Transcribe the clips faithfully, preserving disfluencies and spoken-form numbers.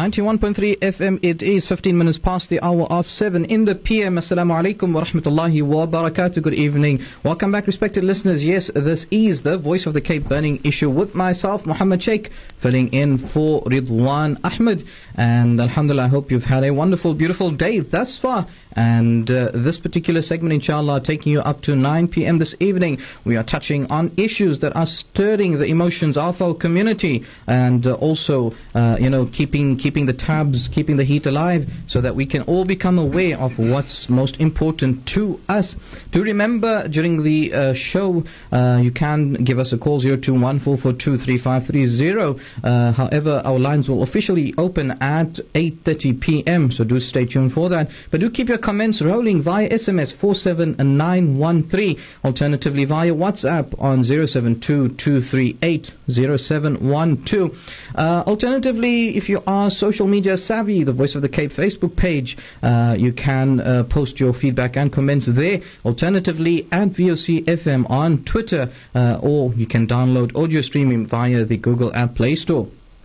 ninety-one point three F M, it is fifteen minutes past the hour of seven in the P M. Assalamu alaikum wa rahmatullahi wa barakatuh. Good evening. Welcome back, respected listeners. Yes, this is the Voice of the Cape Burning Issue with myself, Muhammad Sheikh, filling in for Ridwan Ahmed. And alhamdulillah, I hope you've had a wonderful, beautiful day thus far. And uh, this particular segment, inshallah, taking you up to nine P M this evening. We are touching on issues that are stirring the emotions of our community, and uh, also, uh, you know, keeping keeping the tabs, keeping the heat alive, so that we can all become aware of what's most important to us. Do remember, during the uh, show, uh, you can give us a call, zero two one four four two three five three zero. Uh, however, our lines will officially open at eight thirty P M, so do stay tuned for that. But do keep your comments rolling via S M S four seven nine one three, alternatively via WhatsApp on zero seven two two three eight zero seven one two. Uh, alternatively, if you are social media savvy, the Voice of the Cape Facebook page, uh, you can uh, post your feedback and comments there. Alternatively, at V O C F M on Twitter, uh, or you can download audio streaming via the Google App Play Store.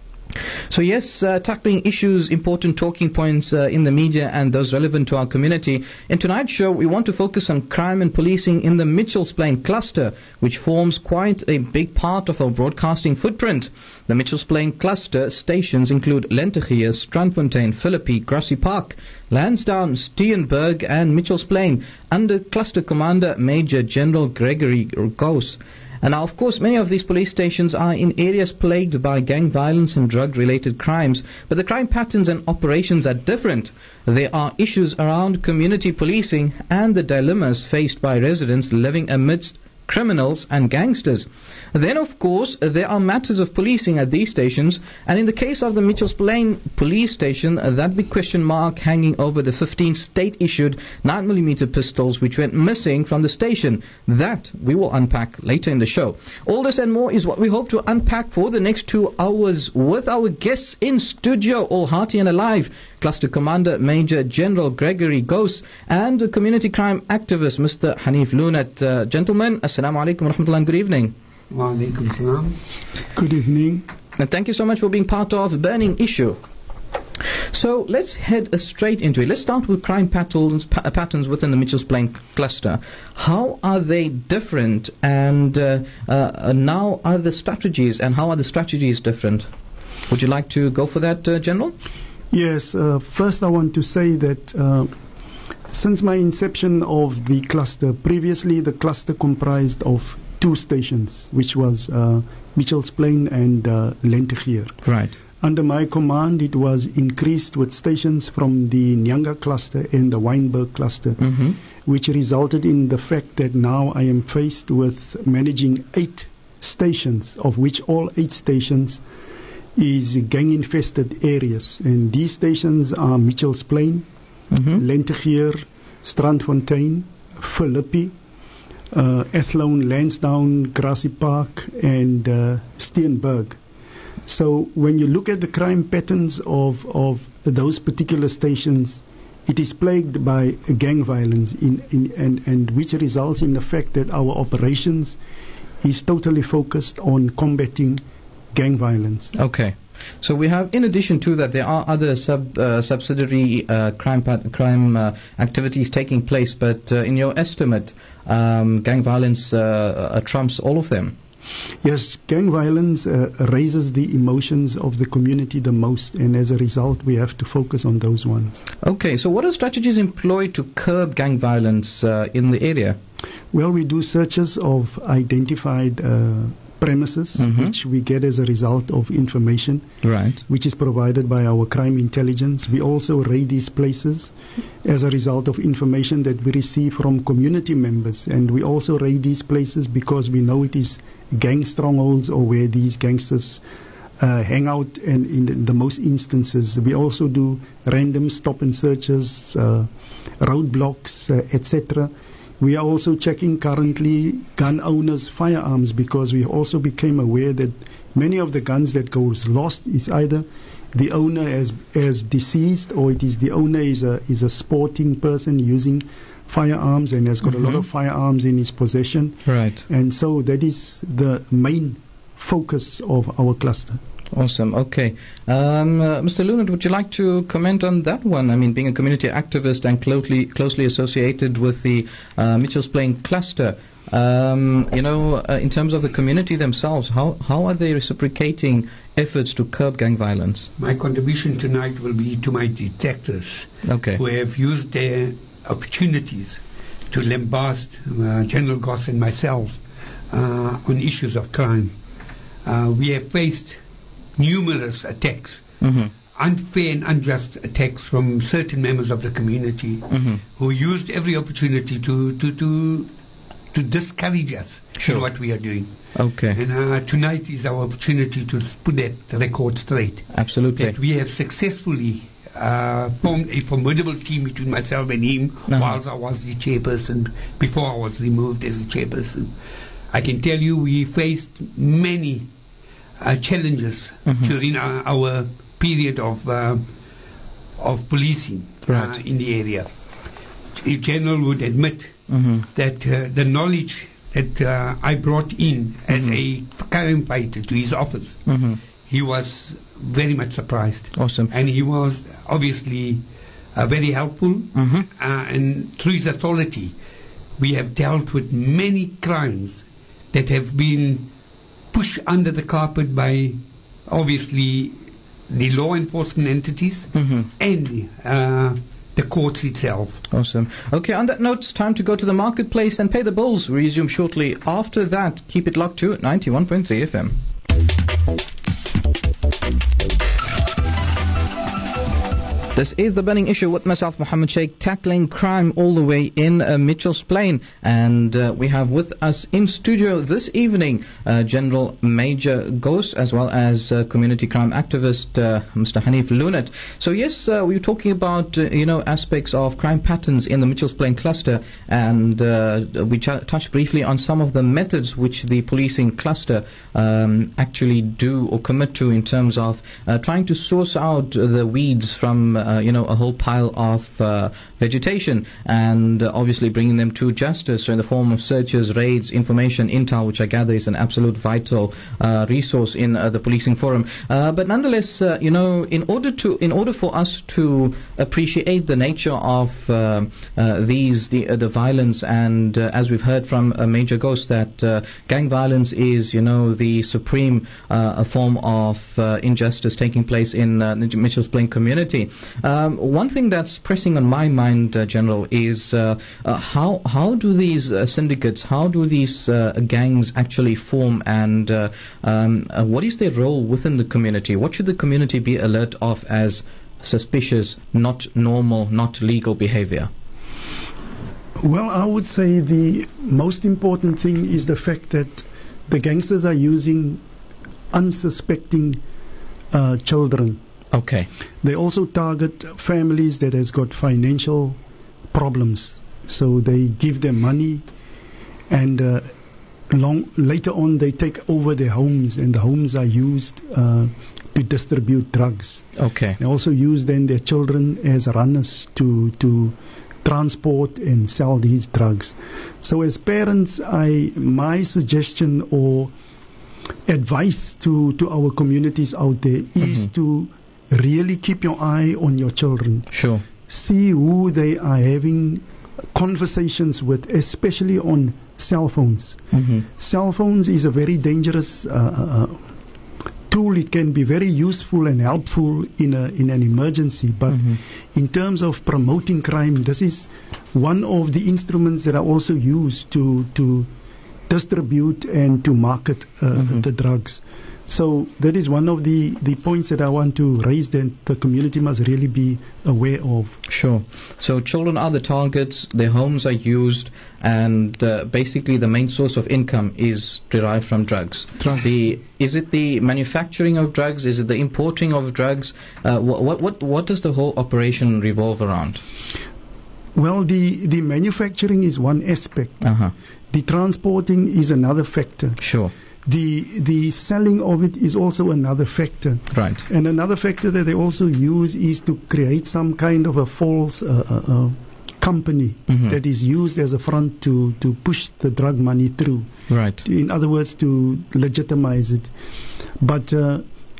So yes, uh, tackling issues, important talking points uh, in the media and those relevant to our community. In tonight's show, we want to focus on crime and policing in the Mitchells Plain cluster, which forms quite a big part of our broadcasting footprint. The Mitchells Plain cluster stations include Lentegeur, Strandfontein, Philippi, Grassy Park, Lansdowne, Steenberg and Mitchells Plain, under Cluster Commander Major General Gregory Gous. And now, of course, many of these police stations are in areas plagued by gang violence and drug-related crimes, but the crime patterns and operations are different. There are issues around community policing and the dilemmas faced by residents living amidst criminals and gangsters. Then, of course, there are matters of policing at these stations, and in the case of the Mitchells Plain police station, that big question mark hanging over the fifteen state-issued nine millimeter pistols which went missing from the station. That we will unpack later in the show. All this and more is what we hope to unpack for the next two hours with our guests in studio, all hearty and alive. Cluster Commander Major General Gregory Gous and the community crime activist Mister Hanif Lunat. Uh, gentlemen, assalamu alaikum wa rahmatullah and good evening. Wa alaikum salam. Good evening. And thank you so much for being part of Burning Issue. So let's head uh, straight into it. Let's start with crime patterns, pa- patterns within the Mitchells Plain cluster. How are they different, and uh, uh, now are the strategies, and how are the strategies different? Would you like to go for that, uh, General? Yes, uh, first I want to say that uh, since my inception of the cluster, previously the cluster comprised of two stations, which was uh, Mitchells Plain and uh, Lentegeur. Right. Under my command, it was increased with stations from the Nyanga cluster and the Wynberg cluster, Mm-hmm. which resulted in the fact that now I am faced with managing eight stations, of which all eight stations is gang-infested areas. And these stations are Mitchells Plain, Mm-hmm. Lentegeur, Strandfontein, Philippi, uh, Athlone, Lansdowne, Grassy Park, and uh, Steenberg. So when you look at the crime patterns of, of those particular stations, it is plagued by gang violence, in, in, and, and which results in the fact that our operations is totally focused on combating gang violence. Okay. So we have, in addition to that, there are other sub uh, subsidiary uh, crime pat- crime uh, activities taking place. But uh, in your estimate, um, gang violence uh, uh, trumps all of them. Yes, gang violence uh, raises the emotions of the community the most, and as a result, we have to focus on those ones. Okay. So what are strategies employed to curb gang violence uh, in the area? Well, we do searches of identified uh, premises, Mhm. which we get as a result of information Right. which is provided by our crime intelligence. We also raid these places as a result of information that we receive from community members, and we also raid these places because we know it is gang strongholds or where these gangsters uh, hang out, and in the, the most instances we also do random stop and searches, uh, roadblocks, uh, et cetera. We are also checking currently gun owners' firearms, because we also became aware that many of the guns that goes lost is either the owner as as deceased, or it is the owner is a is a sporting person using firearms and has got Mm-hmm. a lot of firearms in his possession. Right. And so that is the main focus of our cluster. Awesome. Okay. Um, uh, Mister Lunat, would you like to comment on that one? I mean, being a community activist and closely closely associated with the uh, Mitchells Plain cluster, um, you know, uh, in terms of the community themselves, how, how are they reciprocating efforts to curb gang violence? My contribution tonight will be to my detectives, okay, who have used their opportunities to lambast uh, General Goss and myself uh, on issues of crime. Uh, we have faced numerous attacks, mm-hmm. unfair and unjust attacks from certain members of the community, mm-hmm. who used every opportunity to to to, to discourage us sure. in what we are doing. Okay. And uh, tonight is our opportunity to put that record straight. Absolutely. That we have successfully uh, formed a formidable team between myself and him, uh-huh. whilst I was the chairperson, before I was removed as the chairperson. I can tell you we faced many Uh, challenges mm-hmm. during our, our period of uh, of policing right. uh, in the area. The General would admit mm-hmm. that uh, the knowledge that uh, I brought in mm-hmm. as a crime fighter to his office, mm-hmm. he was very much surprised. Awesome. And he was obviously uh, very helpful, mm-hmm. uh, and through his authority we have dealt with many crimes that have been pushed under the carpet by obviously the law enforcement entities mm-hmm. and uh, the courts itself. Awesome. Okay, on that note, it's time to go to the marketplace and pay the bills. We resume shortly after that. Keep it locked to ninety-one point three F M. This is The Burning Issue with myself, Muhammad Sheikh, tackling crime all the way in uh, Mitchells Plain. And uh, we have with us in studio this evening uh, General Major Goss, as well as uh, community crime activist uh, Mister Hanif Lunat. So yes, uh, we were talking about, uh, you know, aspects of crime patterns in the Mitchells Plain cluster, and uh, we ch- touched briefly on some of the methods which the policing cluster um, actually do or commit to in terms of uh, trying to source out the weeds from uh, Uh, you know, a whole pile of uh, vegetation, and uh, obviously bringing them to justice in the form of searches, raids, information, intel, which I gather is an absolute vital uh, resource in uh, the policing forum. Uh, but nonetheless, uh, you know, in order to, in order for us to appreciate the nature of uh, uh, these, the, uh, the violence, and uh, as we've heard from uh, Major Goss, that uh, gang violence is, you know, the supreme uh, form of uh, injustice taking place in uh, the Mitchells Plain community. Um, one thing that's pressing on my mind, uh, General, is uh, uh, how how do these uh, syndicates, how do these uh, gangs actually form, and uh, um, uh, what is their role within the community? What should the community be alert of as suspicious, not normal, not legal behavior? Well, I would say the most important thing is the fact that the gangsters are using unsuspecting uh, children. Okay. They also target families that has got financial problems. So they give them money, and uh, long later on they take over their homes, and the homes are used uh, to distribute drugs. Okay. They also use then their children as runners to to transport and sell these drugs. So as parents, I my suggestion or advice to, to our communities out there mm-hmm. is to really keep your eye on your children. Sure. See who they are having conversations with, especially on cell phones. Mm-hmm. Cell phones is a very dangerous uh, uh, tool. It can be very useful and helpful in a in an emergency, but mm-hmm. in terms of promoting crime, this is one of the instruments that are also used to to distribute and to market uh, mm-hmm. the drugs. So that is one of the, the points that I want to raise, that the community must really be aware of. Sure. So children are the targets, their homes are used, and uh, basically the main source of income is derived from drugs. drugs. The, is it the manufacturing of drugs? Is it the importing of drugs? Uh, what, what, what does the whole operation revolve around? Well, the, the manufacturing is one aspect. Uh-huh. The transporting is another factor. Sure. The the selling of it is also another factor. Right. And another factor that they also use is to create some kind of a false uh, uh, uh, company mm-hmm. that is used as a front to, to push the drug money through. Right. In other words, to legitimize it. But uh,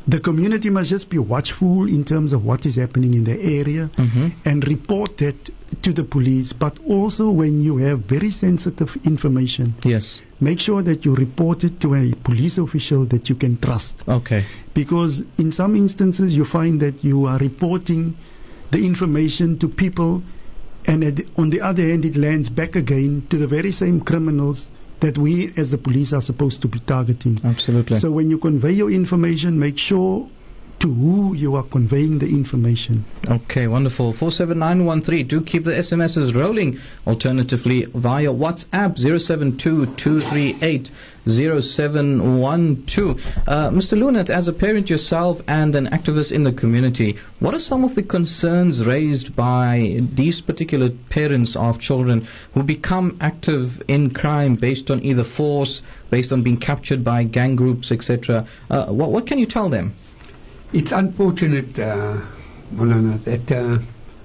The community must just be watchful in terms of what is happening in the area Mm-hmm. and report that to the police. But also when you have very sensitive information, Yes. make sure that you report it to a police official that you can trust. Okay. Because in some instances you find that you are reporting the information to people, and at the, on the other hand it lands back again to the very same criminals that we as the police are supposed to be targeting. Absolutely. So when you convey your information, make sure to who you are conveying the information. Okay, wonderful. four seven nine one three. Do keep the S M Ses rolling. Alternatively, via WhatsApp zero seven two two three eight zero seven one two. Uh, Mister Lunat, as a parent yourself and an activist in the community, what are some of the concerns raised by these particular parents of children who become active in crime based on either force, based on being captured by gang groups, et cetera? Uh, what, what can you tell them? It's unfortunate, uh, Molana, that uh,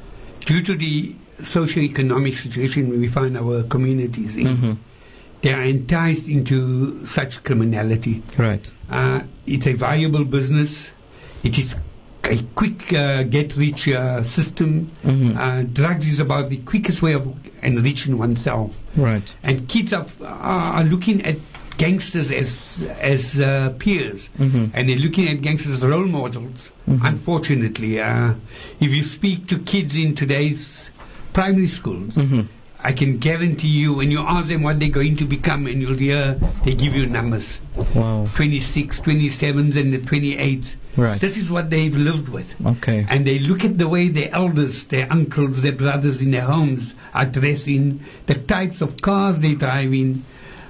due to the socio-economic situation we find our communities in, Mm-hmm. they are enticed into such criminality. Right. Uh, it's a viable business. It is a quick uh, get-rich uh, system. Mhm. Uh, drugs is about the quickest way of enriching oneself. Right. And kids are, are looking at gangsters as as uh, peers, Mhm. and they're looking at gangsters as role models. Mhm. Unfortunately, uh, if you speak to kids in today's primary schools, Mhm. I can guarantee you, when you ask them what they're going to become, and you'll hear they give you numbers, Wow. twenty-six, twenty-sevens, and the twenty-eights. Right. This is what they've lived with. Okay. And they look at the way their elders, their uncles, their brothers in their homes are dressing, the types of cars they drive in,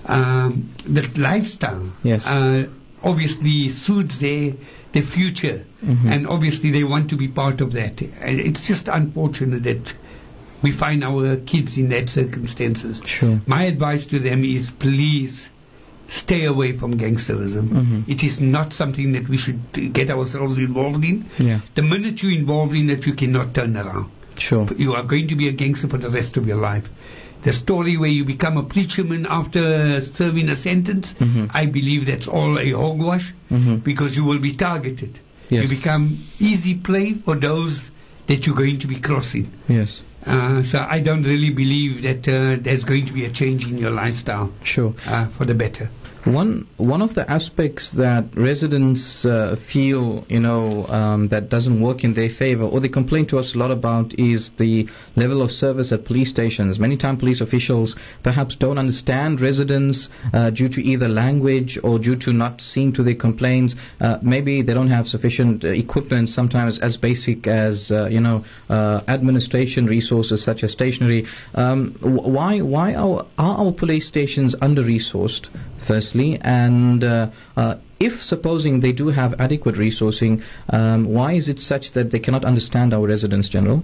um, the lifestyle. Yes. Uh, obviously suits their, their future. Mhm. And obviously they want to be part of that. And it's just unfortunate that we find our kids in that circumstances. Sure. My advice to them is, please stay away from gangsterism. Mhm. It is not something that we should uh, get ourselves involved in. Yeah. The minute you're involved in it, you cannot turn around. Sure. You are going to be a gangster for the rest of your life. The story where you become a preacherman after serving a sentence, Mhm. I believe that's all a hogwash, Mhm. because you will be targeted. Yes. You become easy prey for those that you're going to be crossing. Yes. Uh, so I don't really believe that uh, there's going to be a change in your lifestyle Sure. uh, for the better. One one of the aspects that residents uh, feel, you know, um, that doesn't work in their favor, or they complain to us a lot about, is the level of service at police stations. Many times police officials perhaps don't understand residents uh, due to either language or due to not seeing to their complaints. Uh, maybe they don't have sufficient uh, equipment, sometimes as basic as, uh, you know, uh, administration resources such as stationery. Um, wh- why why are, are our police stations under-resourced? Firstly, and uh, uh, if supposing they do have adequate resourcing, um, why is it such that they cannot understand our residents, General?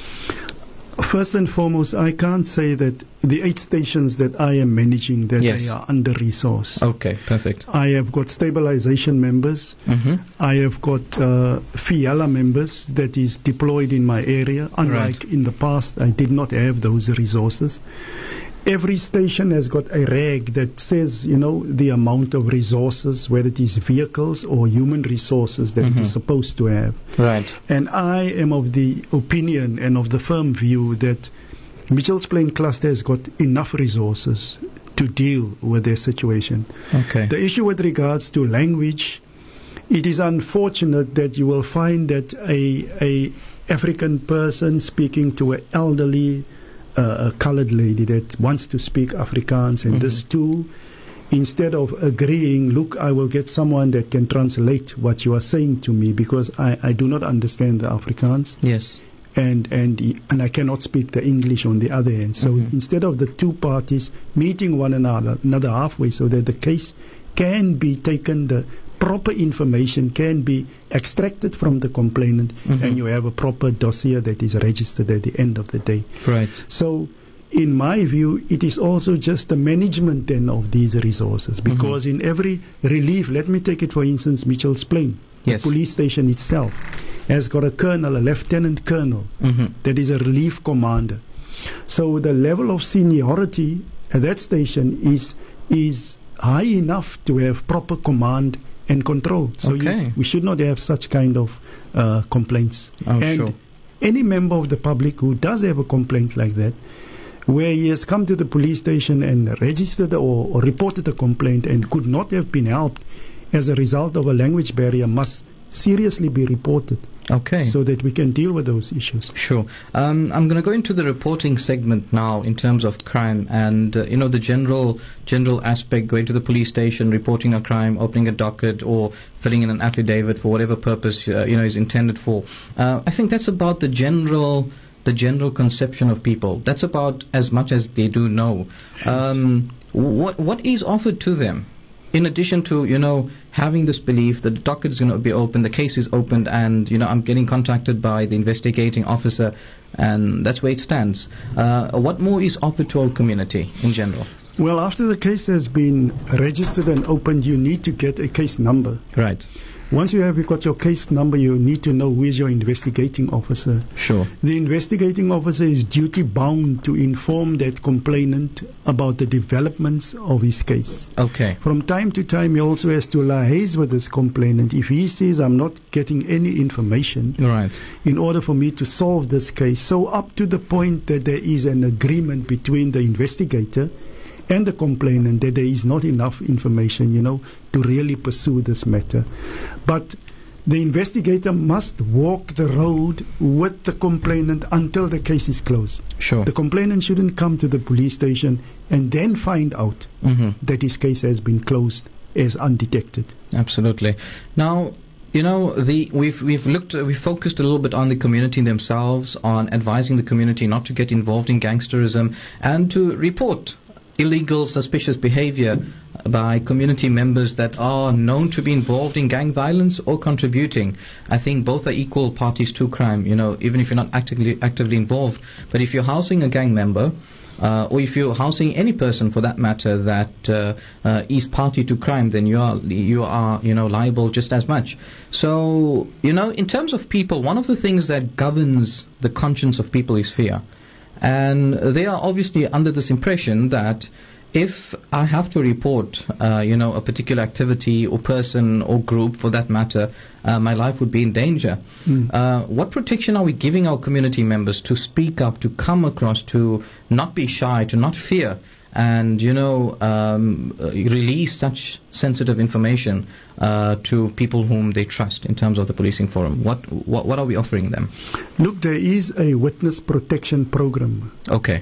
First and foremost, I can't say that the eight stations that I am managing, that Yes. they are under-resourced. Okay, perfect. I have got stabilization members. Mm-hmm. I have got uh, FIALA members that is deployed in my area. Unlike Right. in the past, I did not have those resources. Every station has got a rag that says, you know, the amount of resources, whether it is vehicles or human resources that Mhm. it is supposed to have. Right. And I am of the opinion and of the firm view that Mitchell's Plain Cluster has got enough resources to deal with their situation. Okay. The issue with regards to language, it is unfortunate that you will find that a, a African person speaking to an elderly uh, a colored lady that wants to speak Afrikaans, and Mhm. this too, instead of agreeing, look, I will get someone that can translate what you are saying to me, because I, I do not understand the Afrikaans, Yes. and and and I cannot speak the English on the other end. So Mhm. instead of the two parties meeting one another, another halfway, so that the case can be taken, the proper information can be extracted from the complainant, Mhm. and you have a proper dossier that is registered at the end of the day. Right. So, in my view, it is also just the management then of these resources, because in every relief, let me take it for instance, Mitchell's Plain, Yes. the police station itself has got a colonel, a lieutenant colonel, Mm-hmm. that is a relief commander. So the level of seniority at that station is is high enough to have proper command and control. So Okay. you, we should not have such kind of uh, complaints. Oh, and sure. any member of the public who does have a complaint like that, where he has come to the police station and registered or, or reported a complaint and could not have been helped as a result of a language barrier, must seriously be reported Okay. so that we can deal with those issues. Sure. Um, I'm going to go into the reporting segment now in terms of crime and, uh, you know, the general general aspect, going to the police station, reporting a crime, opening a docket, or filling in an affidavit for whatever purpose, uh, you know, is intended for. Uh, I think that's about the general the general conception of people. That's about as much as they do know. Um, what what is offered to them? In addition to, you know, having this belief that the docket is going to be open, the case is opened, and, you know, I'm getting contacted by the investigating officer, and that's where it stands. Uh, what more is offered to our community in general? Well, after the case has been registered and opened, you need to get a case number. Right. Once you have got your case number, you need to know who is your investigating officer. Sure. The investigating officer is duty bound to inform that complainant about the developments of his case. Okay. From time to time, he also has to liaise with this complainant. If he says, I'm not getting any information Right. in order for me to solve this case, so up to the point that there is an agreement between the investigator and the complainant that there is not enough information, you know, to really pursue this matter. But the investigator must walk the road with the complainant until the case is closed. Sure. The complainant shouldn't come to the police station and then find out Mm-hmm. that his case has been closed as undetected. Absolutely. Now, you know, the we've we've looked uh, we focused a little bit on the community themselves, on advising the community not to get involved in gangsterism and to report illegal, suspicious behavior by community members that are known to be involved in gang violence or contributing. I think both are equal parties to crime, you know, even if you're not actively actively involved. But if you're housing a gang member, uh, or if you're housing any person for that matter that uh, uh, is party to crime, then you are you are you know liable just as much. So, you know, in terms of people, one of the things that governs the conscience of people is fear. And they are obviously under this impression that if I have to report, uh, you know, a particular activity or person or group for that matter, uh, my life would be in danger. Mm. Uh, what protection are we giving our community members to speak up, to come across, to not be shy, to not fear, and, you know, um, uh, release such sensitive information uh, to people whom they trust in terms of the policing forum? What, what what are we offering them? Look, there is a witness protection program. Okay.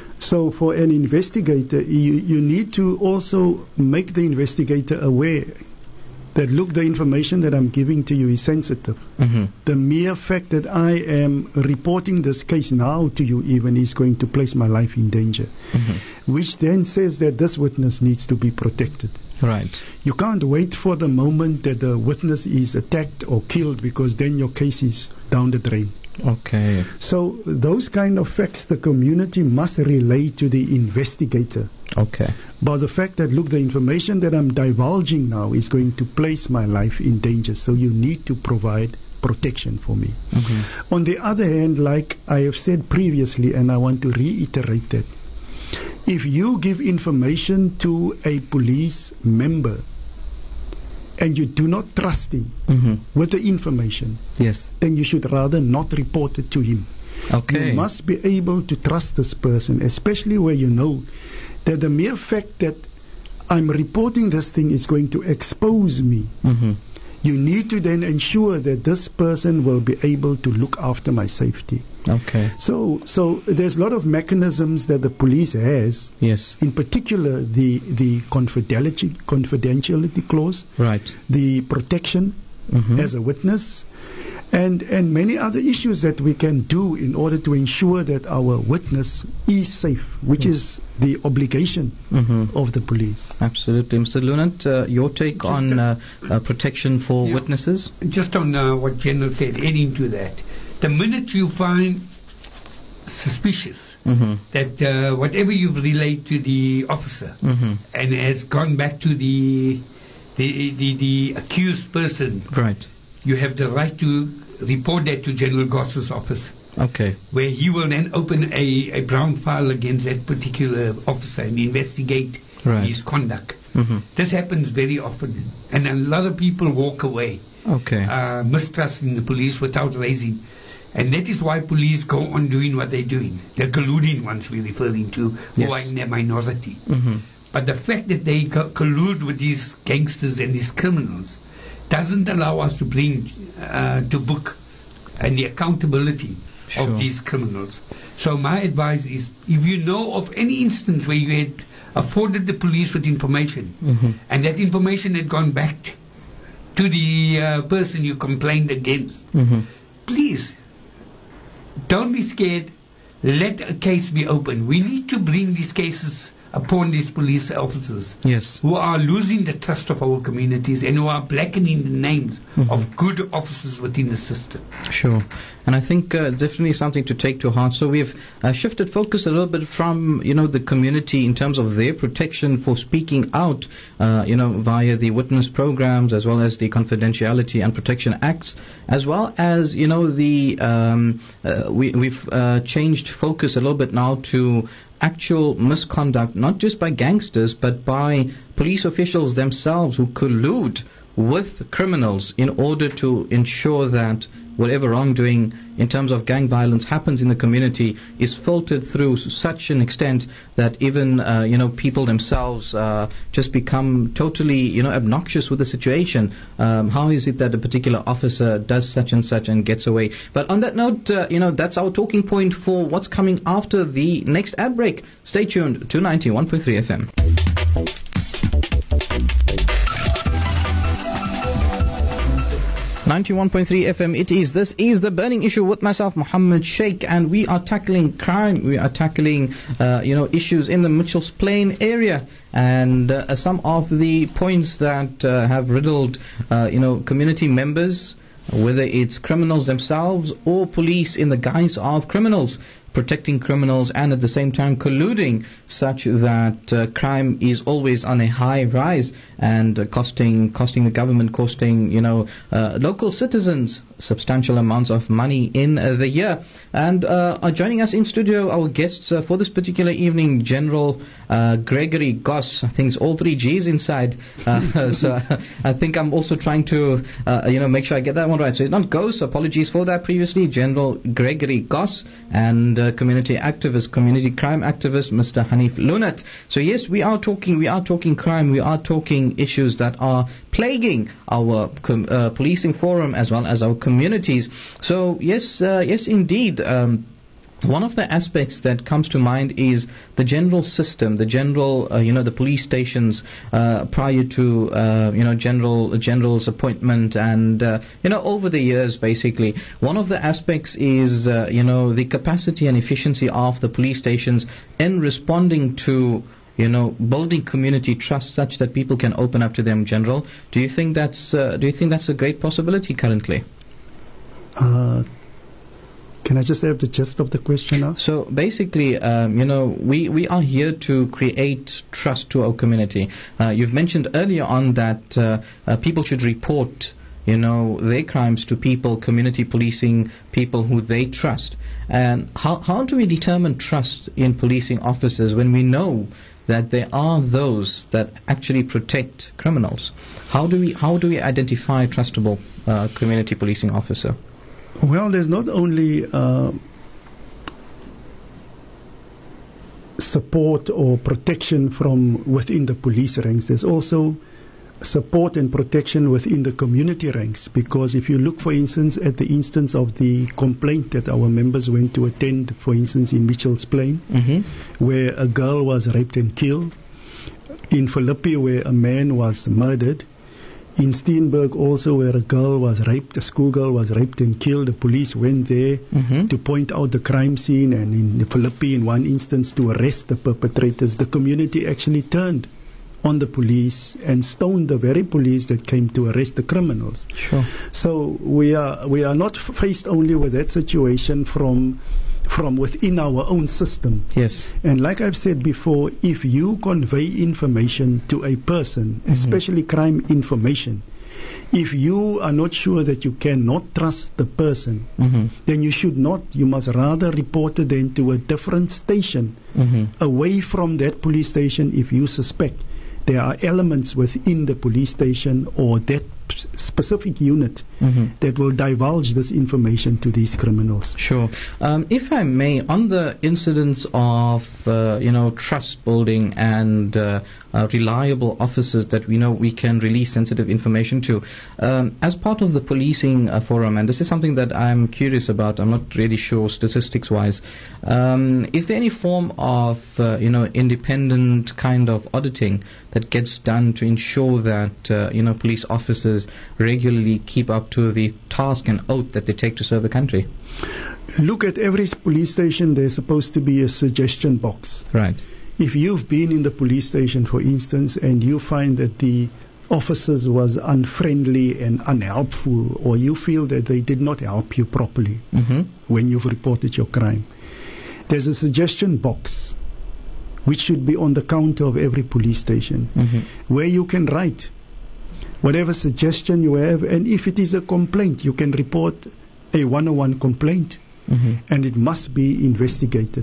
So for an investigator, you, you need to also make the investigator aware that, look, the information that I'm giving to you is sensitive. Mm-hmm. The mere fact that I am reporting this case now to you even is going to place my life in danger, Mm-hmm. which then says that this witness needs to be protected. Right. You can't wait for the moment that the witness is attacked or killed, because then your case is down the drain. Okay. So those kind of facts the community must relay to the investigator. Okay. But the fact that, look, the information that I'm divulging now is going to place my life in danger, so you need to provide protection for me. Mm-hmm. On the other hand, like I have said previously, and I want to reiterate that, if you give information to a police member and you do not trust him Mm-hmm. with the information, Yes. then you should rather not report it to him. Okay. You must be able to trust this person, especially where you know that the mere fact that I'm reporting this thing is going to expose me. Mm-hmm. You need to then ensure that this person will be able to look after my safety. Okay. So, so there's a lot of mechanisms that the police has, Yes. in particular the the confidentiality confidentiality clause, Right. the protection Mm-hmm. as a witness, and and many other issues that we can do in order to ensure that our witness is safe, which is the obligation Mm-hmm. of the police. Absolutely. Mister Lunat, uh, your take Just on a- uh, uh, protection for Yeah. witnesses? Just on uh, what General said, adding to that, the minute you find suspicious Mm-hmm. that uh, whatever you've relayed to the officer Mm-hmm. and has gone back to the the, the the accused person, Right. you have the right to report that to General Goss's office, Okay. where he will then open a, a brown file against that particular officer and investigate Right. his conduct. Mm-hmm. This happens very often, and a lot of people walk away, Okay. uh, mistrusting the police without raising. And that is why police go on doing what they're doing. The colluding ones we're referring to, who Yes. are in their minority. Mm-hmm. But the fact that they co- collude with these gangsters and these criminals doesn't allow us to bring uh, to book and the accountability Sure. of these criminals. So my advice is, if you know of any instance where you had afforded the police with information, Mm-hmm. and that information had gone back to the uh, person you complained against, Mm-hmm. please, don't be scared. Let a case be open. We need to bring these cases upon these police officers Yes. who are losing the trust of our communities and who are blackening the names Mhm. of good officers within the system. Sure. And I think uh, definitely something to take to heart. So we've uh, shifted focus a little bit from, you know, the community in terms of their protection for speaking out, uh, you know, via the witness programs, as well as the Confidentiality and Protection Acts, as well as, you know, the um, uh, we, we've uh, changed focus a little bit now to actual misconduct, not just by gangsters, but by police officials themselves who collude with criminals in order to ensure that whatever wrongdoing in terms of gang violence happens in the community is filtered through to such an extent that even uh, you know people themselves uh, just become totally you know obnoxious with the situation. Um, how is it that a particular officer does such and such and gets away? But on that note, uh, you know that's our talking point for what's coming after the next ad break. Stay tuned to ninety-one point three F M. ninety-one point three F M it is. This is The Burning Issue with myself, Muhammad Sheikh, and we are tackling crime. We are tackling, uh, you know, issues in the Mitchells Plain area. And uh, some of the points that uh, have riddled, uh, you know, community members, whether it's criminals themselves or police in the guise of criminals, protecting criminals and at the same time colluding such that uh, crime is always on a high rise and uh, costing costing the government, costing you know uh, local citizens substantial amounts of money in uh, the year. And uh, are joining us in studio our guests uh, for this particular evening, General uh, Gregory Goss. I think it's all three G's inside. Uh, so uh, I think I'm also trying to uh, you know make sure I get that one right. So it's not Goss. Apologies for that previously. General Gregory Goss and uh, community activist, community crime activist, Mister Hanif Lunat. So yes, we are talking, we are talking crime, we are talking issues that are plaguing our com- uh, policing forum as well as our communities. So yes, uh, yes indeed. Um, One of the aspects that comes to mind is the general system, the general, uh, you know, the police stations uh, prior to, uh, you know, general general's appointment, and uh, you know, over the years, basically, one of the aspects is, uh, you know, the capacity and efficiency of the police stations in responding to, you know, building community trust such that people can open up to them. General, do you think that's uh, do you think that's a great possibility currently? Uh, Can I just have the gist of the question now? So basically, um, you know, we, we are here to create trust to our community. Uh, you've mentioned earlier on that uh, uh, people should report, you know, their crimes to people, community policing, people who they trust. And how, how do we determine trust in policing officers when we know that there are those that actually protect criminals? How do we, how do we identify a trustable uh, community policing officer? Well, there's not only uh, support or protection from within the police ranks, there's also support and protection within the community ranks. Because if you look, for instance, at the instance of the complaint that our members went to attend, for instance, in Mitchells Plain, Mm-hmm. where a girl was raped and killed, in Philippi, where a man was murdered, in Steenberg also, where a girl was raped, a schoolgirl was raped and killed. The police went there Mm-hmm. to point out the crime scene, and in Philippi, in one instance, to arrest the perpetrators. The community actually turned on the police and stoned the very police that came to arrest the criminals. Sure. So we are we are not faced only with that situation from from within our own system. Yes. And like I've said before, if you convey information to a person, Mm-hmm. especially crime information, if you are not sure that you cannot trust the person, Mm-hmm. then you should not. You must rather report it then to a different station, Mm-hmm. away from that police station, if you suspect there are elements within the police station or that p- specific unit Mm-hmm. that will divulge this information to these criminals. Sure. Um, if I may, on the incidents of, uh, you know, trust building and uh, uh, reliable officers that we know we can release sensitive information to, um, as part of the policing uh, forum, and this is something that I'm curious about, I'm not really sure statistics-wise, um, is there any form of, uh, you know, independent kind of auditing that gets done to ensure that, uh, you know, police officers regularly keep up to the task and oath that they take to serve the country? Look, at every s- police station there's supposed to be a suggestion box. Right. If you've been in the police station, for instance, and you find that the officers was unfriendly and unhelpful, or you feel that they did not help you properly Mm-hmm. when you've reported your crime, there's a suggestion box which should be on the counter of every police station, Mm-hmm. where you can write whatever suggestion you have, and if it is a complaint, you can report a one-on-one complaint, Mm-hmm. and it must be investigated.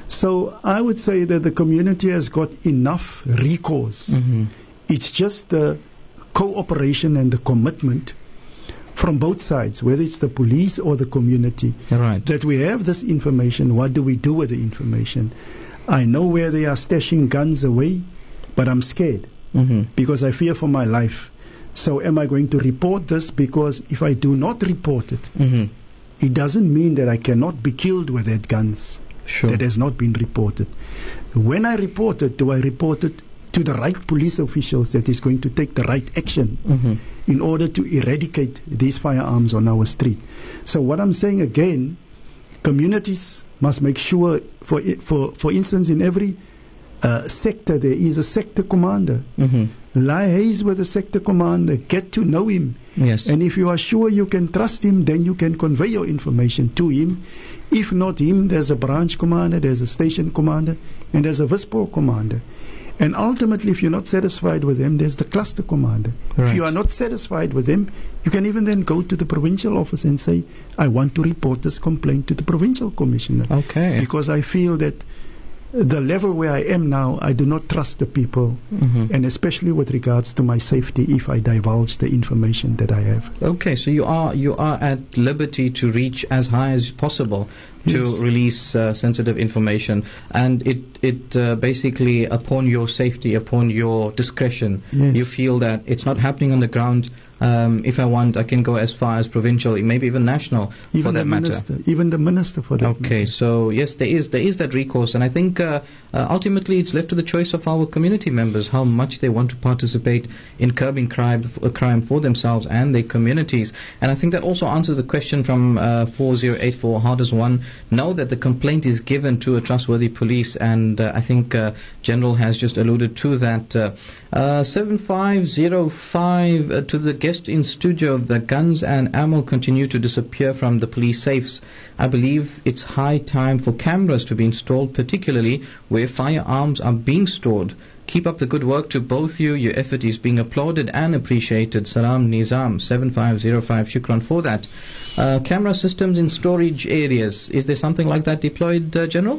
So I would say that the community has got enough recourse. Mm-hmm. It's just the cooperation and the commitment from both sides, whether it's the police or the community, Right. that we have this information. What do we do with the information? I know where they are stashing guns away, but I'm scared Mm-hmm. because I fear for my life. So am I going to report this? Because if I do not report it, Mm-hmm. it doesn't mean that I cannot be killed with that guns Sure. that has not been reported. When I report it, do I report it to the right police officials that is going to take the right action Mm-hmm. in order to eradicate these firearms on our street? So what I'm saying again, communities must make sure, for i- for for instance, in every uh, sector there is a sector commander. Mm-hmm. Liaise with the sector commander, get to know him. Yes. And if you are sure you can trust him, then you can convey your information to him. If not him, there's a branch commander, there's a station commander, and there's a Vispor commander. And ultimately, if you're not satisfied with them, there's the cluster commander. Right. If you are not satisfied with them, you can even then go to the provincial office and say, I want to report this complaint to the provincial commissioner. Okay. Because I feel that the level where I am now, I do not trust the people, Mm-hmm. and especially with regards to my safety if I divulge the information that I have. Okay, so you are you are at liberty to reach as high as possible to Yes. release uh, sensitive information, and it it uh, basically upon your safety, upon your discretion, Yes. you feel that it's not happening on the ground. Um, if I want, I can go as far as provincial, maybe even national, for Even that the matter. minister, even the minister for that Okay, matter. so yes, there is there is that recourse, and I think uh, uh, ultimately it's left to the choice of our community members how much they want to participate in curbing crime, uh, crime for themselves and their communities. And I think that also answers the question from uh, four zero eight four. How does one know that the complaint is given to a trustworthy police? And uh, I think uh, General has just alluded to that. Uh, uh, seven five zero five uh, to the guest in studio. The guns and ammo continue to disappear from the police safes. I believe it's high time for cameras to be installed, particularly where firearms are being stored. Keep up the good work to both you. Your effort is being applauded and appreciated. Salam Nizam seven five zero five. Shukran for that. Uh, camera systems in storage areas. Is there something like that deployed, uh, General?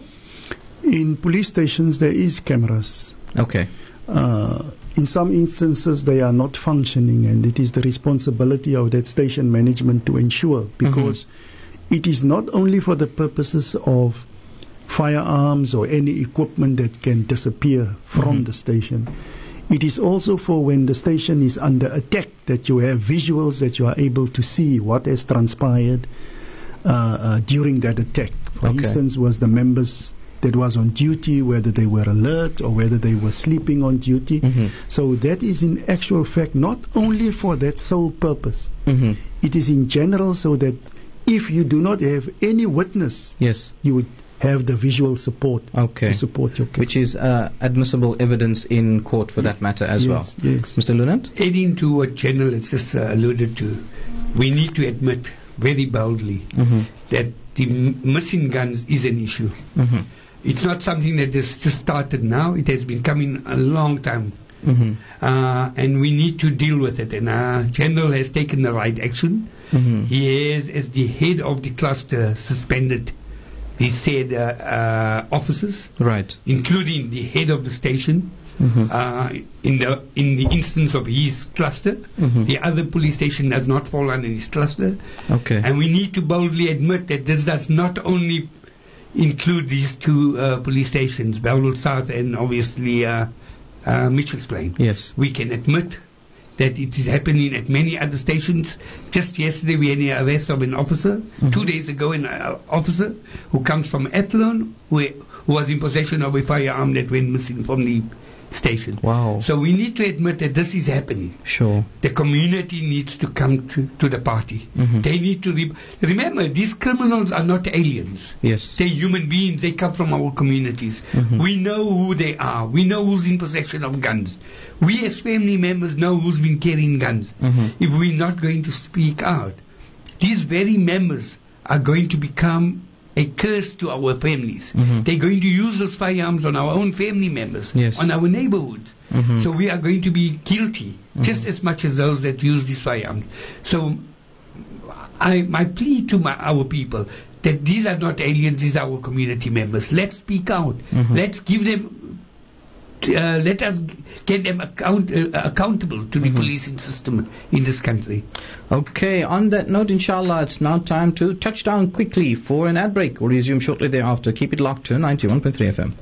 In police stations, there is cameras. Okay. Uh, in some instances, they are not functioning, and it is the responsibility of that station management to ensure, because it is not only for the purposes of firearms or any equipment that can disappear from Mhm. the station. It is also for when the station is under attack that you have visuals that you are able to see what has transpired uh, uh, during that attack. For Okay. instance, was the members that was on duty, whether they were alert or whether they were sleeping on duty. Mhm. So that is in actual fact not only for that sole purpose. Mm-hmm. It is in general so that if you do not have any witness, Yes. you would have the visual support Okay. to support your case. Which is uh, admissible evidence in court for that matter as yes, well. Yes. Mister Lunant? Adding to what General has just uh, alluded to, we need to admit very boldly Mm-hmm. that the m- missing guns is an issue. Mm-hmm. It's not something that has just started now. It has been coming a long time. Mm-hmm. Uh, and we need to deal with it. And uh, General has taken the right action. Mm-hmm. He has, as the head of the cluster, suspended the said uh, uh, officers, Right. including the head of the station, Mhm. Uh, in the in the instance of his cluster, Mhm. the other police station does not fall under his cluster. Okay. And we need to boldly admit that this does not only include these two uh, police stations, Bellwood South and obviously uh, uh, Mitchell's Plain. Yes. We can admit that it is happening at many other stations. Just yesterday we had the arrest of an officer, Mhm. two days ago an uh, officer who comes from Athlone, who, who was in possession of a firearm that went missing from the station. Wow. So we need to admit that this is happening. Sure. The community needs to come to, to the party. Mhm. They need to re- remember, these criminals are not aliens. Yes. They're human beings. They come from our communities. Mhm. We know who they are. We know who's in possession of guns. We as family members know who's been carrying guns. Mhm. If we're not going to speak out, these very members are going to become a curse to our families. Mhm. They're going to use those firearms on our own family members, Yes. on our neighborhoods. Mhm. So we are going to be guilty just as much as those that use these firearms. So I, my plea to my, our people that these are not aliens, these are our community members. Let's speak out. Mhm. Let's give them, uh, let us get them account, uh, accountable to the Mhm. policing system in this country. Okay, on that note, inshallah, it's now time to touch down quickly for an ad break. We'll resume shortly thereafter. Keep it locked to ninety-one point three F M.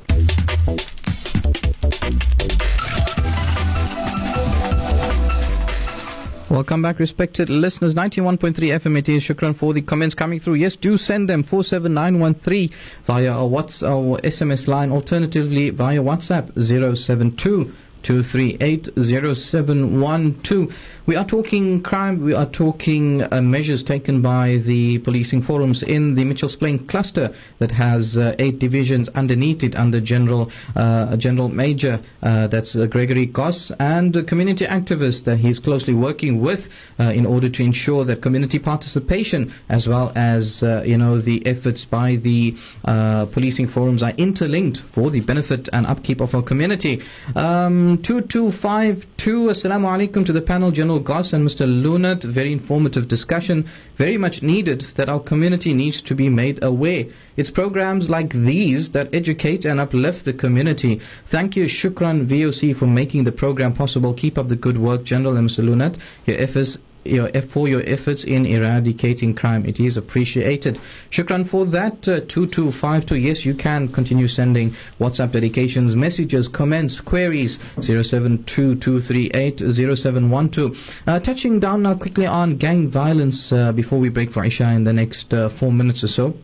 Welcome back, respected listeners. ninety-one point three F M it is. Shukran for the comments coming through. Yes, do send them four seven nine one three via our WhatsApp or S M S line. Alternatively, via WhatsApp zero seven two two three eight zero seven one two. We are talking crime. We are talking uh, measures taken by the policing forums in the Mitchells Plain cluster that has uh, eight divisions underneath it under General uh, General Major. Uh, that's uh, Gregory Goss, and a community activist that he's closely working with uh, in order to ensure that community participation as well as uh, you know the efforts by the uh, policing forums are interlinked for the benefit and upkeep of our community. Um, two two five two. Assalamu alaikum to the panel, General Goss and Mister Lunat. Very informative discussion, very much needed, that our community needs to be made aware. It's programs like these that educate and uplift the community. Thank you, Shukran V O C, for making the program possible. Keep up the good work, General and Mister Lunat. Your efforts Your, for your efforts in eradicating crime. It is appreciated. Shukran for that. uh, two two five two. Yes, you can continue sending WhatsApp dedications, messages, comments, queries. zero seven two two three eight zero seven one two. Uh, touching down now quickly on gang violence uh, before we break for Isha in the next uh, four minutes or so.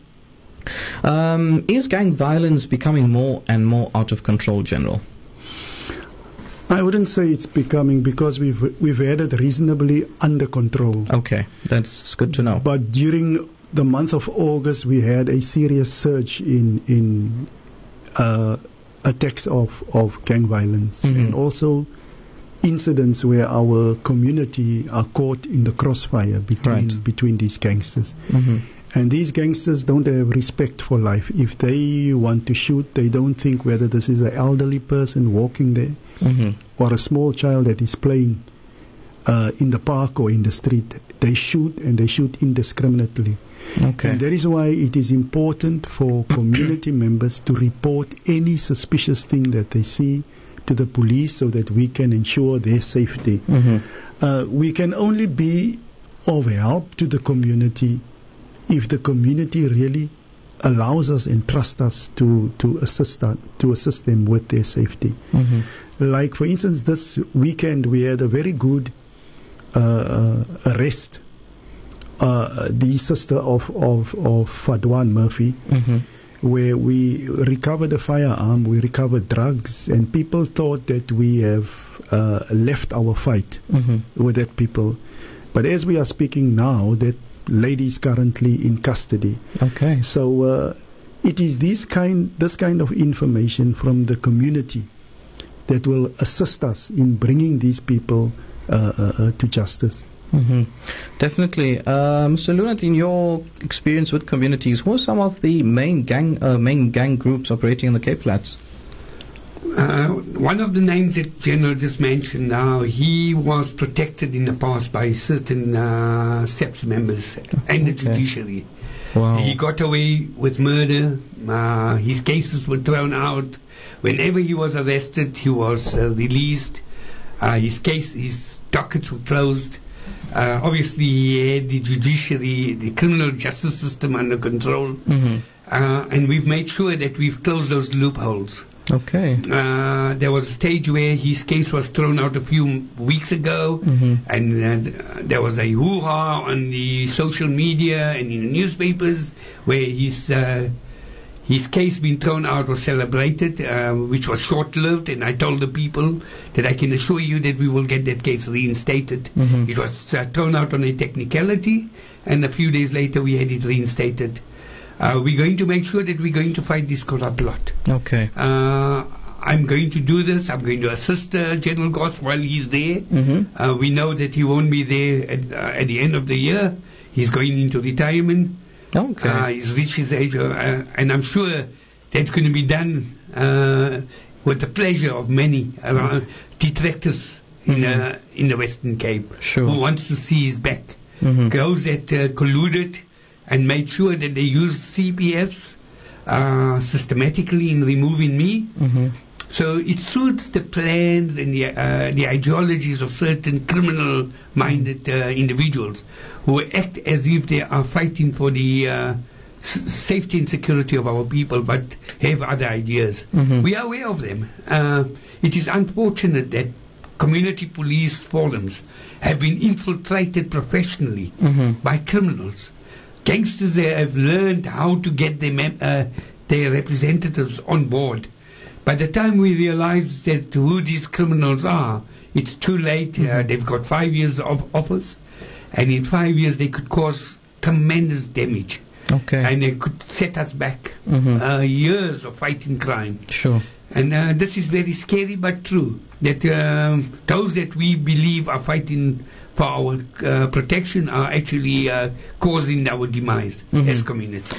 Um, is gang violence becoming more and more out of control, General? I wouldn't say it's becoming, because we've we've had it reasonably under control. Okay, that's good to know. But during the month of August, we had a serious surge in in uh, attacks of, of gang violence, Mhm. and also incidents where our community are caught in the crossfire between Right. between these gangsters. Mm-hmm. And these gangsters don't have respect for life. If they want to shoot, they don't think whether this is an elderly person walking there Mm-hmm. or a small child that is playing uh, in the park or in the street. They shoot, and they shoot indiscriminately. Okay. And that is why it is important for community members to report any suspicious thing that they see to the police, so that we can ensure their safety. Mm-hmm. Uh, we can only be of help to the community if the community really allows us and trusts us to, to assist us, to assist them with their safety. Mm-hmm. Like, for instance, this weekend we had a very good uh, uh, arrest. Uh, the sister of, of, of Fadwan Murphy, Mm-hmm. where we recovered a firearm, we recovered drugs, and people thought that we have uh, left our fight Mm-hmm. with that people. But as we are speaking now, that lady is currently in custody. Okay. So uh, it is this kind, this kind of information from the community that will assist us in bringing these people uh, uh, uh, to justice. Mm-hmm. Definitely. Uh, Mister Lunat, in your experience with communities, who are some of the main gang uh, main gang groups operating in the Cape Flats? Uh, one of the names that General just mentioned now, he was protected in the past by certain uh, S E P S members and the Okay. judiciary. Wow. He got away with murder. Uh, his cases were thrown out whenever he was arrested, he was uh, released. Uh, his case, his dockets were closed. Uh, obviously, he had the judiciary, the criminal justice system under control. Mm-hmm. Uh, and we've made sure that we've closed those loopholes. Okay. Uh, there was a stage where his case was thrown out a few weeks ago, mm-hmm. and uh, there was a hoo-ha on the social media and in the newspapers where his uh, his case being thrown out was celebrated, uh, which was short-lived, and I told the people that I can assure you that we will get that case reinstated. Mm-hmm. It was uh, thrown out on a technicality, and a few days later we had it reinstated. Uh, we're going to make sure that we're going to fight this corrupt lot. Okay. Uh, I'm going to do this. I'm going to assist uh, General Goss while he's there. Mm-hmm. Uh, we know that he won't be there at, uh, at the end of the year. He's going into retirement. Okay. Uh, he's reached his age, uh, and I'm sure that's going to be done uh, with the pleasure of many uh, detractors in, Mm-hmm. uh, in the Western Cape Sure. who wants to see his back. Mm-hmm. Those that uh, colluded and made sure that they used C P Fs uh, systematically in removing me. Mm-hmm. So it suits the plans and the, uh, the ideologies of certain criminal-minded uh, individuals who act as if they are fighting for the uh, s- safety and security of our people, but have other ideas. Mm-hmm. We are aware of them. Uh, it is unfortunate that community police forums have been infiltrated professionally Mm-hmm. by criminals. Gangsters uh, have learned how to get their, mem- uh, their representatives on board. By the time we realize that who these criminals are, it's too late. Mm-hmm. Uh, they've got five years of office, and in five years they could cause tremendous damage. Okay. And they could set us back Mm-hmm. uh, years of fighting crime. Sure. And uh, this is very scary but true, that um, those that we believe are fighting for our uh, protection are actually uh, causing our demise Mm-hmm. as communities.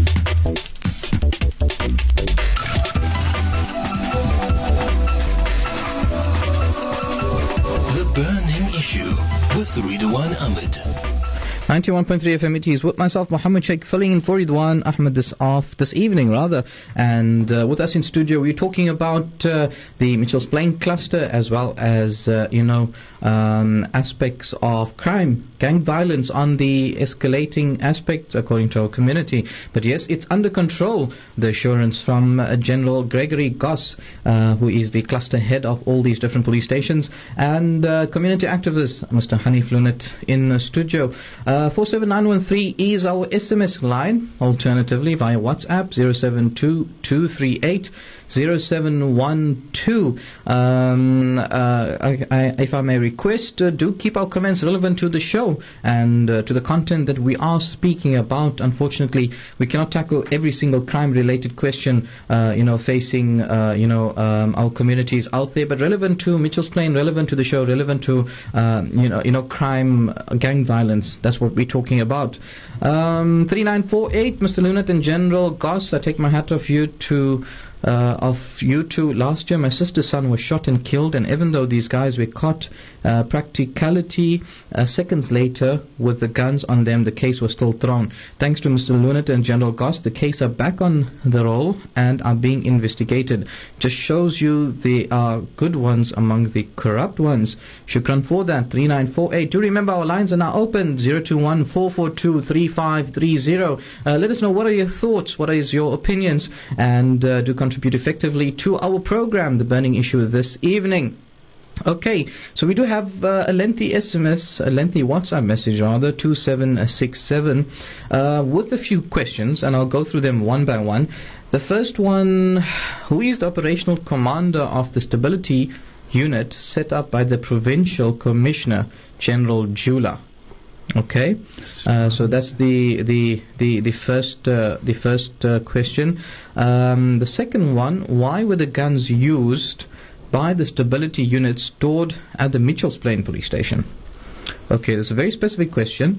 The Burning Issue with Ridwan Ahmed. ninety-one point three F M, it is with myself, Muhammad Sheikh, filling in for Ridwan Ahmed this off this evening, rather. And uh, with us in studio, we're talking about uh, the Mitchells Plain cluster, as well as, uh, you know, um, aspects of crime, gang violence on the escalating aspect, according to our community. But yes, it's under control, the assurance from uh, General Gregory Goss, uh, who is the cluster head of all these different police stations, and uh, community activist, Mister Hanif Lunet, in the studio. Uh, four seven nine one three is our S M S line. Alternatively, via WhatsApp, zero seven two two three eight zero seven one two. Um, uh, I, I, if I may request, uh, do keep our comments relevant to the show and uh, to the content that we are speaking about. Unfortunately, we cannot tackle every single crime-related question, uh, you know, facing, uh, you know, um, our communities out there, but relevant to Mitchells Plain, relevant to the show, relevant to, uh, you know, you know, crime, uh, gang violence. That's what we're talking about. Um, three nine four eight, Mister Lunet and General Goss, I take my hat off you to Uh, of you two. Last year my sister's son was shot and killed, and even though these guys were caught, uh, practicality uh, seconds later with the guns on them, the case was still thrown. Thanks to Mister Lunet and General Goss, the case are back on the roll and are being investigated. Just shows you there are good ones among the corrupt ones. Shukran for that. Three nine four eight. Do remember our lines are now open. Zero two one four four two three five three zero. Uh, let us know, what are your thoughts, what is your opinions, and uh, do contribute effectively to our program, The Burning Issue, this evening. Okay, so we do have uh, a lengthy S M S, a lengthy WhatsApp message rather, two seven six seven, uh, with a few questions, and I'll go through them one by one. The first one: who is the operational commander of the stability unit set up by the Provincial Commissioner, General Jula? Okay, uh, so that's the the the the first uh, the first uh, question. Um, the second one: why were the guns used by the stability unit stored at the Mitchells Plain police station? Okay, that's a very specific question.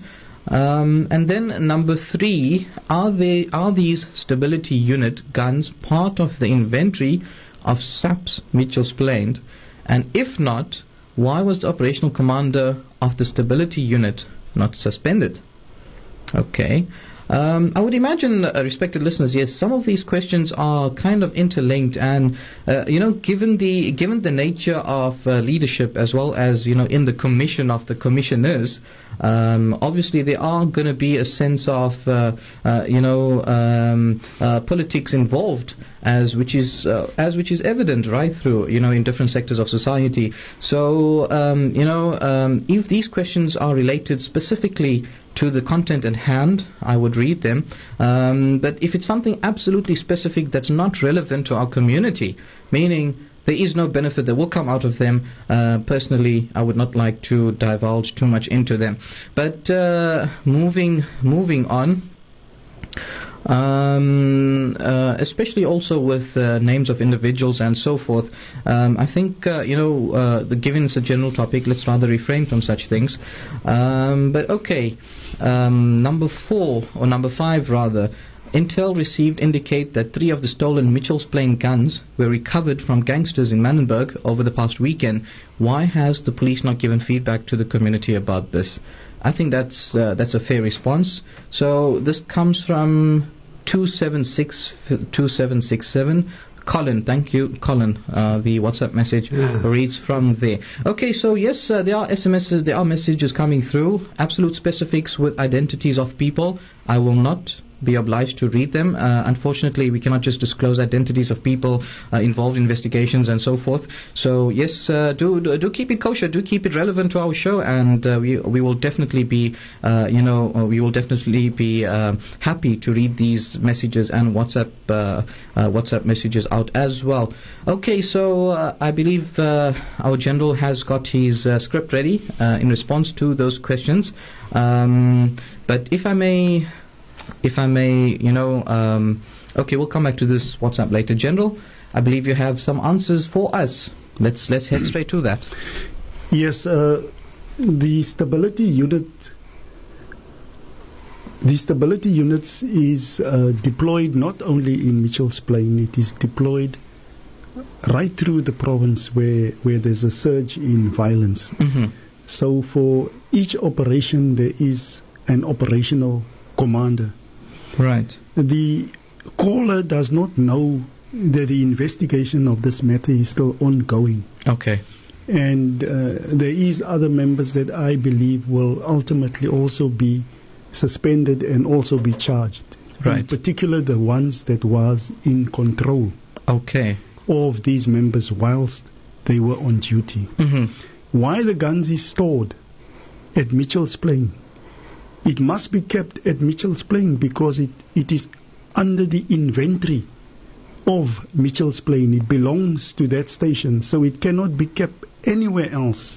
Um, and then number three: are they are these stability unit guns part of the inventory of S A P's Mitchells Plain? And if not, why was the operational commander of the stability unit not suspended? Okay. Um, I would imagine, uh, respected listeners, yes, some of these questions are kind of interlinked, and uh, you know, given the given the nature of uh, leadership as well as you know in the commission of the commissioners, um, obviously there are going to be a sense of uh, uh, you know um, uh, politics involved, as which is uh, as which is evident right through you know in different sectors of society. So um, you know um, if these questions are related specifically to the content at hand, I would read them. Um, but if it's something absolutely specific that's not relevant to our community, meaning there is no benefit that will come out of them, uh, personally, I would not like to divulge too much into them. But uh, moving moving on. Um, uh, especially also with uh, names of individuals and so forth. Um, I think, uh, you know, uh, the, given it's a general topic, let's rather refrain from such things. Um, but okay, um, number four, or number five rather, Intel received indicate that three of the stolen Mitchell's Plain guns were recovered from gangsters in Manenberg over the past weekend. Why has the police not given feedback to the community about this? I think that's uh, that's a fair response. So this comes from two seven six two seven six seven. Colin, thank you, Colin. Uh, the WhatsApp message yeah. reads from there. Okay, so yes, uh, there are S M Ses, there are messages coming through. Absolute specifics with identities of people. I will not be obliged to read them. Uh, unfortunately, we cannot just disclose identities of people uh, involved in investigations and so forth. So yes, uh, do, do do keep it kosher, do keep it relevant to our show, and uh, we we will definitely be, uh, you know, uh, we will definitely be uh, happy to read these messages and WhatsApp uh, uh, WhatsApp messages out as well. Okay, so uh, I believe uh, our general has got his uh, script ready uh, in response to those questions. Um, but if I may. If I may, you know, um, okay, we'll come back to this WhatsApp later. General, I believe you have some answers for us. Let's let's head straight to that. Yes, uh, the stability unit, the stability units is uh, deployed not only in Mitchell's Plain. It is deployed right through the province where where there's a surge in violence. Mm-hmm. So for each operation, there is an operational commander. Right. The caller does not know that the investigation of this matter is still ongoing. Okay. And uh, there is other members that I believe will ultimately also be suspended and also be charged. Right. In particular, the ones that was in control. Okay. Of these members whilst they were on duty. Mm-hmm. Why the guns is stored at Mitchell's Plain? It must be kept at Mitchell's Plain because it, it is under the inventory of Mitchell's Plain. It belongs to that station, so it cannot be kept anywhere else.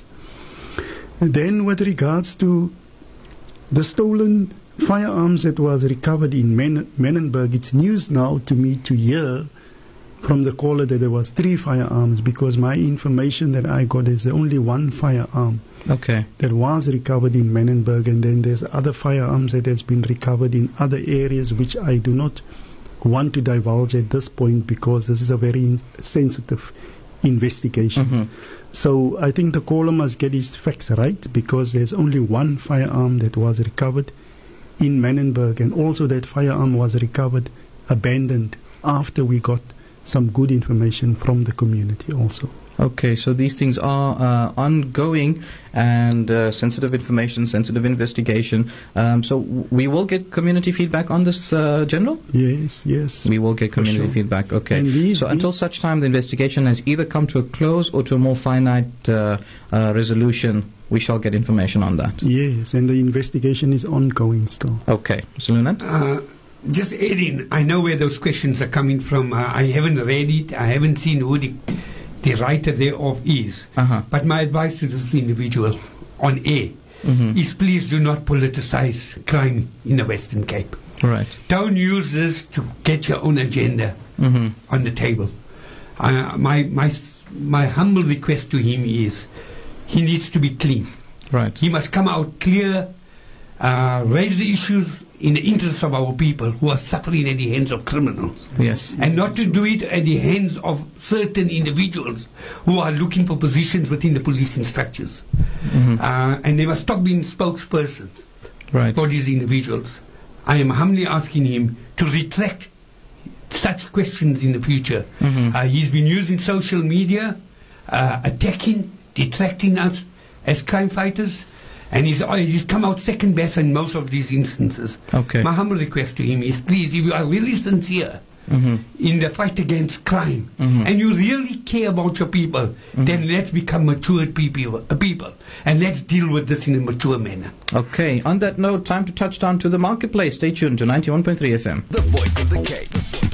And then with regards to the stolen firearms that was recovered in Men- Menenberg, it's news now to me to hear from the caller that there was three firearms, because my information that I got is only one firearm. Okay. That was recovered in Menenberg, and then there's other firearms that has been recovered in other areas which I do not want to divulge at this point because this is a very in- sensitive investigation. Mm-hmm. So I think the caller must get his facts right, because there's only one firearm that was recovered in Menenberg, and also that firearm was recovered abandoned after we got some good information from the community also. Okay, so these things are uh, ongoing and uh, sensitive information, sensitive investigation. Um, so w- we will get community feedback on this, uh, General? Yes, yes. We will get community sure. feedback, okay. And these, so these until such time the investigation has either come to a close or to a more finite uh, uh, resolution, we shall get information on that. Yes, and the investigation is ongoing still. Okay. Mister Lunat? Uh, just adding, I know where those questions are coming from. Uh, I haven't read it. I haven't seen who the, the writer thereof is. Uh-huh. But my advice to this individual on air Mm-hmm. is please do not politicize crime in the Western Cape. Right. Don't use this to get your own agenda Mm-hmm. on the table. Uh, my, my, my humble request to him is he needs to be clean. Right. He must come out clear, uh, raise the issues in the interest of our people who are suffering at the hands of criminals. Yes. And not to do it at the hands of certain individuals who are looking for positions within the policing structures. Mm-hmm. Uh, and they must stop being spokespersons Right. for these individuals. I am humbly asking him to retract such questions in the future. Mm-hmm. Uh, he's been using social media, uh, attacking, detracting us as crime fighters, and he's, uh, he's come out second best in most of these instances. Okay. My humble request to him is, please, if you are really sincere Mm-hmm. in the fight against crime, Mhm. and you really care about your people, then let's become matured people, uh, people, and let's deal with this in a mature manner. Okay, on that note, time to touch down to the marketplace. Stay tuned to ninety-one point three F M. The Voice of the Cape.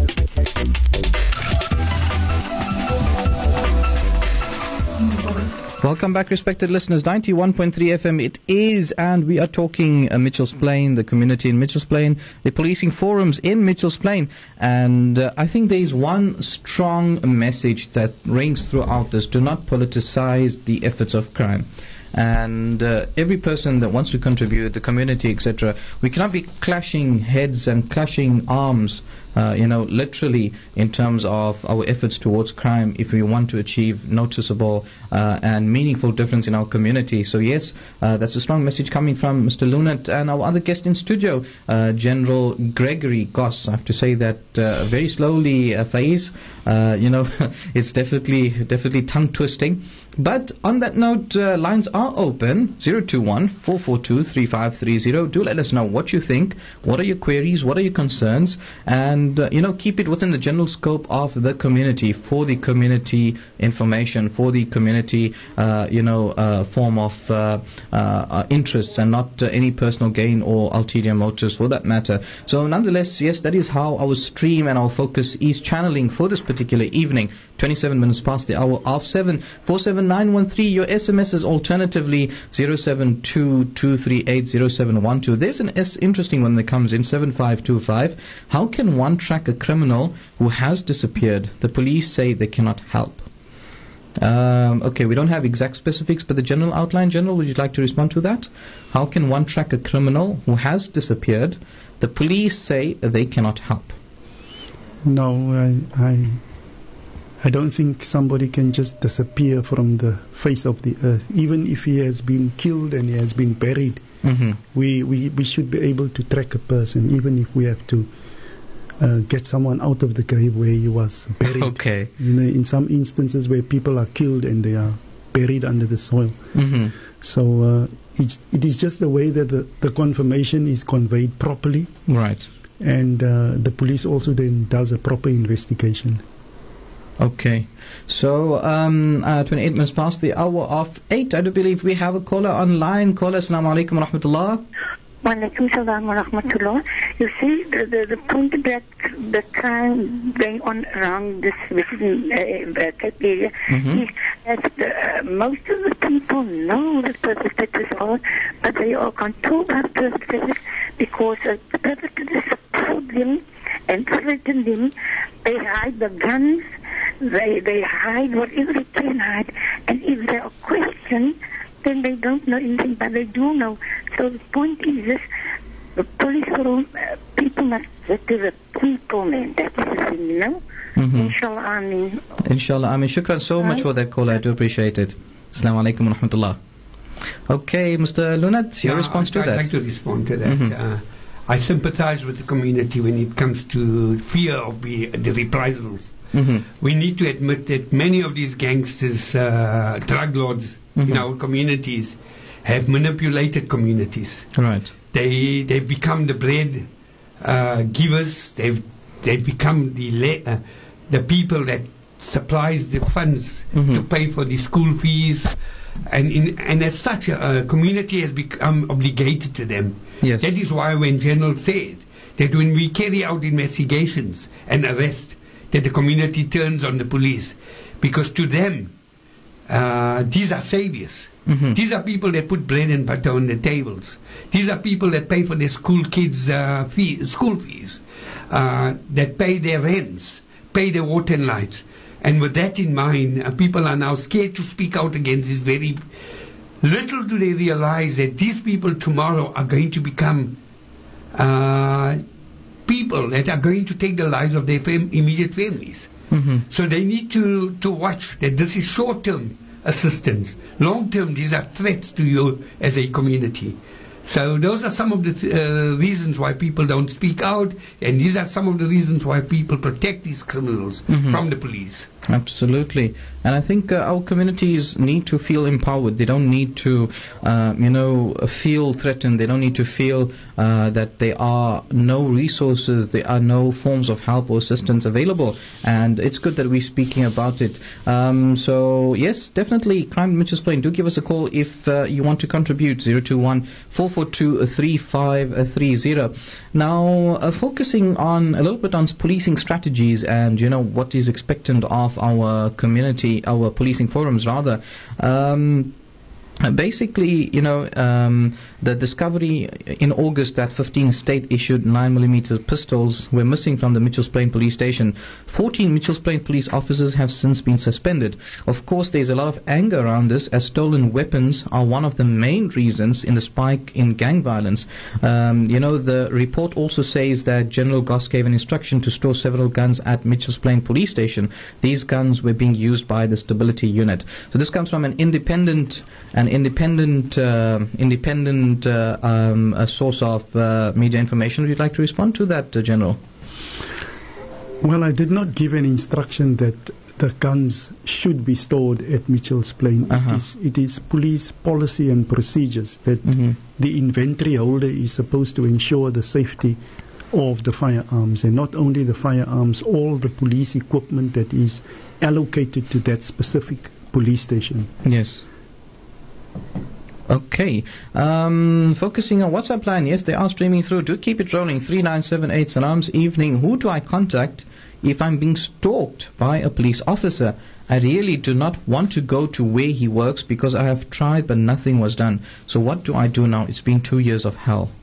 Welcome back, respected listeners. ninety-one point three F M it is, and we are talking uh, Mitchell's Plain, the community in Mitchell's Plain, the policing forums in Mitchell's Plain, and uh, I think there is one strong message that rings throughout this: do not politicize the efforts of crime. And uh, every person that wants to contribute, the community, et cetera, we cannot be clashing heads and clashing arms, uh, you know, literally in terms of our efforts towards crime if we want to achieve noticeable uh, and meaningful difference in our community. So yes, uh, that's a strong message coming from Mister Lunat and our other guest in studio, uh, General Gregory Goss. I have to say that uh, very slowly, uh, Faiz, uh, you know, it's definitely definitely tongue twisting. But on that note, uh, lines are open, zero two one, four four two, three five three zero. Do let us know what you think, what are your queries, what are your concerns, and, uh, you know, keep it within the general scope of the community, for the community information, for the community, uh, you know, uh, form of uh, uh, interests, and not uh, any personal gain or ulterior motives for that matter. So nonetheless, yes, that is how our stream and our focus is channeling for this particular evening. twenty-seven minutes past the hour of seven. four seven nine one three. Your S M S is alternatively zero seven two two three eight zero seven one two. There's an S interesting one that comes in, seven five two five. How can one track a criminal who has disappeared? The police say they cannot help. Um, okay, we don't have exact specifics, but the general outline. General, would you like to respond to that? How can one track a criminal who has disappeared? The police say they cannot help. No, I, I I don't think somebody can just disappear from the face of the earth. Even if he has been killed and he has been buried, Mm-hmm. we, we, we should be able to track a person, even if we have to uh, get someone out of the grave where he was buried. Okay. You know, in some instances where people are killed and they are buried under the soil. Mm-hmm. So uh, it's, it is just the way that the, the confirmation is conveyed properly, Right. and uh, the police also then does a proper investigation. Okay. So, um, uh, twenty-eight minutes past the hour of eight. I do believe we have a caller online. Caller, assalamu alaikum wa rahmatullah. Walaikum salam wa rahmatullah. You see, the, the, the point about the crime going on around this Western uh, Cape area Mhm. is that the, uh, most of the people know the perpetrators are, but they are controlled by the perpetrators because uh, the perpetrators support them and threaten them. They hide the guns, they, they hide whatever they can hide, and if they are questioned, then they don't know anything, but they do know. So the point is this, the police forum, uh, people must get to the people, man. That is the thing, you know? Mm-hmm. Inshallah, I mean. Inshallah. I mean, shukran so much for that call. I do appreciate it. Assalamu alaikum wa rahmatullah. Okay, Mister Lunat, your Yeah, response I'd, to I'd that? like to respond to that. Mhm. Uh, I sympathize with the community when it comes to fear of the, the reprisals. Mm-hmm. We need to admit that many of these gangsters, uh, drug lords Mhm. in our communities have manipulated communities. Right. They, they've become the bread uh, givers. They've, they've become the, le- uh, the people that supplies the funds Mhm. to pay for the school fees. And, in, and as such, a, a community has become obligated to them. Yes. That is why when General said that when we carry out investigations and arrest, that the community turns on the police. Because to them, uh, these are saviors. Mhm. These are people that put bread and butter on the tables. These are people that pay for their school kids' uh, fee, school fees, uh, that pay their rents, pay their water and lights. And with that in mind, uh, people are now scared to speak out against this very... Little do they realize that these people tomorrow are going to become uh, people that are going to take the lives of their fam- immediate families. Mm-hmm. So they need to, to watch that this is short-term assistance. Long-term, these are threats to you as a community. So those are some of the th- uh, reasons why people don't speak out, and these are some of the reasons why people protect these criminals Mhm. from the police. Absolutely. And I think uh, our communities need to feel empowered. They don't need to, uh, you know, feel threatened. They don't need to feel uh, that there are no resources, there are no forms of help or assistance available. And it's good that we're speaking about it. Um, so, yes, definitely, Crime Mitchell's Plain, do give us a call if uh, you want to contribute. zero two one, four four two, three five three zero. Now, uh, focusing on a little bit on policing strategies and, you know, what is expected of our community, our policing forums rather. Um, Basically, you know, um, the discovery in August that fifteen state-issued nine millimeter pistols were missing from the Mitchells Plain police station. fourteen Mitchells Plain police officers have since been suspended. Of course, there's a lot of anger around this, as stolen weapons are one of the main reasons in the spike in gang violence. Um, you know, the report also says that General Goss gave an instruction to store several guns at Mitchells Plain police station. These guns were being used by the stability unit. So this comes from an independent an independent uh, independent uh, um, a source of uh, media information. Would you like to respond to that, uh, General? Well, I did not give an instruction that the guns should be stored at Mitchells Plain. Uh-huh. It is, it is police policy and procedures that Mm-hmm. the inventory holder is supposed to ensure the safety of the firearms, and not only the firearms, all the police equipment that is allocated to that specific police station. Yes. Okay. Um, focusing on WhatsApp line, yes, they are streaming through. Do keep it rolling. three nine seven eight. Salam's evening. Who do I contact if I'm being stalked by a police officer? I really do not want to go to where he works because I have tried but nothing was done. So what do I do now? It's been two years of hell.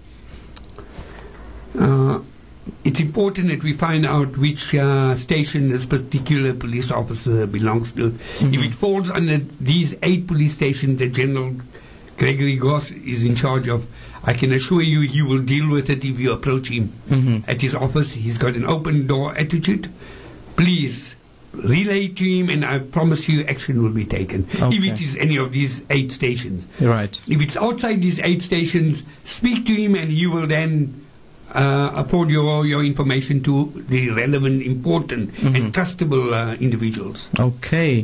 Uh, it's important that we find out which uh, station this particular police officer belongs to. Mm-hmm. If it falls under these eight police stations that General Gregory Goss is in charge of, I can assure you he will deal with it if you approach him Mm-hmm. at his office. He's got an open door attitude. Please relay to him, and I promise you action will be taken. Okay. If it is any of these eight stations. Right. If it's outside these eight stations, speak to him and he will then uh, afford your, your information to the relevant, important Mhm. and trustable uh, individuals. Okay.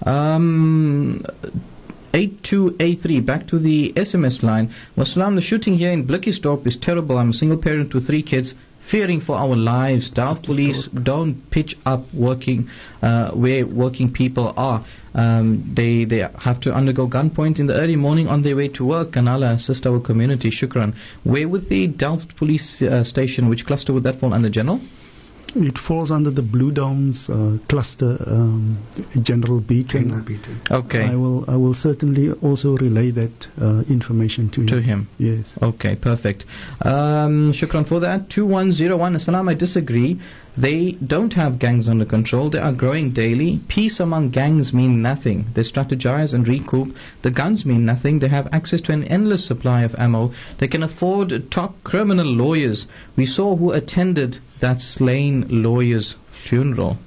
Um, eight two eight three, back to the S M S line. Wassalam, the shooting here in Blickisdorp is terrible. I'm a single parent with three kids, fearing for our lives. Delft police don't pitch up working uh, where working people are. Um, they they have to undergo gunpoint in the early morning on their way to work. And Allah assist our community. Shukran. Where would the Delft police uh, station, which cluster would that fall under, General? It falls under the Blue Downs uh, cluster, um, General Beaton. General Beaton. Okay. I will I will certainly also relay that uh, information to him. To him. Yes. Okay, perfect. Um, shukran for that. two one zero one. Assalam, I disagree. They don't have gangs under control. They are growing daily. Peace among gangs mean nothing. They strategize and recoup. The guns mean nothing. They have access to an endless supply of ammo. They can afford top criminal lawyers. We saw who attended that slain lawyer's funeral.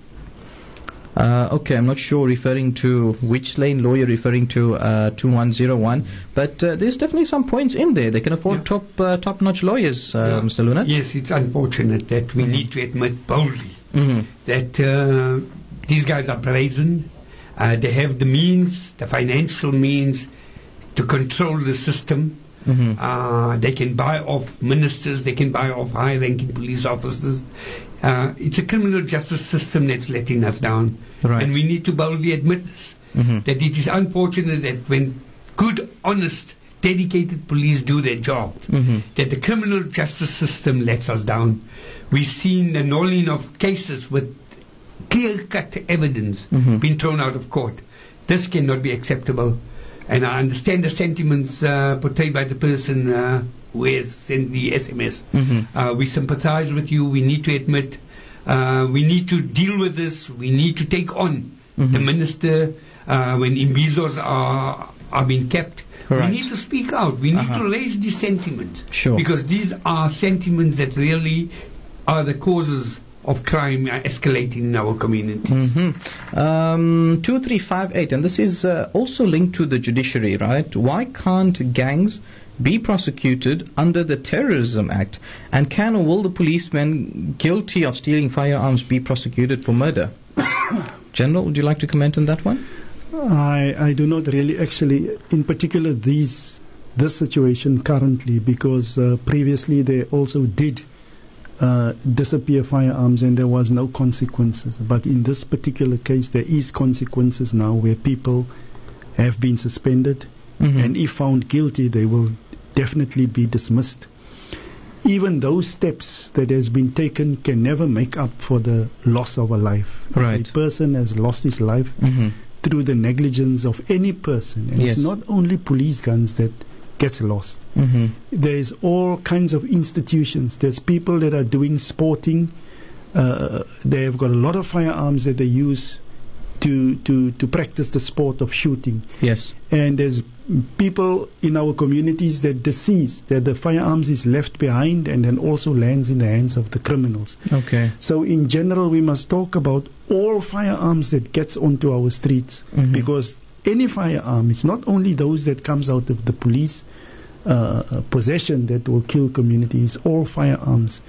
Uh, okay, I'm not sure referring to which slain lawyer referring to uh, two one zero one, but uh, there's definitely some points in there. They can afford Yeah. top uh, top notch lawyers, uh, Yeah. Mister Lunat. Yes, it's unfortunate that we Mhm. need to admit boldly Mm-hmm. that uh, these guys are brazen. Uh, they have the means, the financial means, to control the system. Mm-hmm. Uh, they can buy off ministers, they can buy off high-ranking police officers. Uh, it's a criminal justice system that's letting us down. Right. And we need to boldly admit this, Mm-hmm. that it is unfortunate that when good, honest, dedicated police do their job, Mm-hmm. that the criminal justice system lets us down. We've seen the annulling of cases with clear-cut evidence Mhm. being thrown out of court. This cannot be acceptable. And I understand the sentiments uh, portrayed by the person uh, who has sent the S M S. Mhm. Uh, we sympathize with you. We need to admit, uh, we need to deal with this. We need to take on Mhm. the minister uh, when imbizos are, are being kept. Right. We need to speak out. We need Uh-huh. to raise these sentiments. Sure. Because these are sentiments that really are the causes of crime uh, escalating in our community. Mm-hmm. Um, two three five eight, and this is uh, also linked to the judiciary, right? Why can't gangs be prosecuted under the Terrorism Act? And can or will the policeman guilty of stealing firearms be prosecuted for murder? General, would you like to comment on that one? I, I do not really actually, in particular, these this situation currently, because uh, previously they also did uh, disappear firearms and there was no consequences. But in this particular case, there is consequences now where people have been suspended, mm-hmm. and if found guilty, they will definitely be dismissed. Even those steps that has been taken can never make up for the loss of a life. Right. If a person has lost his life mm-hmm. through the negligence of any person, and yes. it's not only police guns that gets lost. Mm-hmm. There's all kinds of institutions. There's people that are doing sporting. Uh, they've got a lot of firearms that they use to, to, to practice the sport of shooting. Yes. And there's people in our communities that decease, that the firearms is left behind and then also lands in the hands of the criminals. Okay. So in general, we must talk about all firearms that gets onto our streets, mm-hmm. because any firearm, it's not only those that comes out of the police uh, possession that will kill communities, all firearms.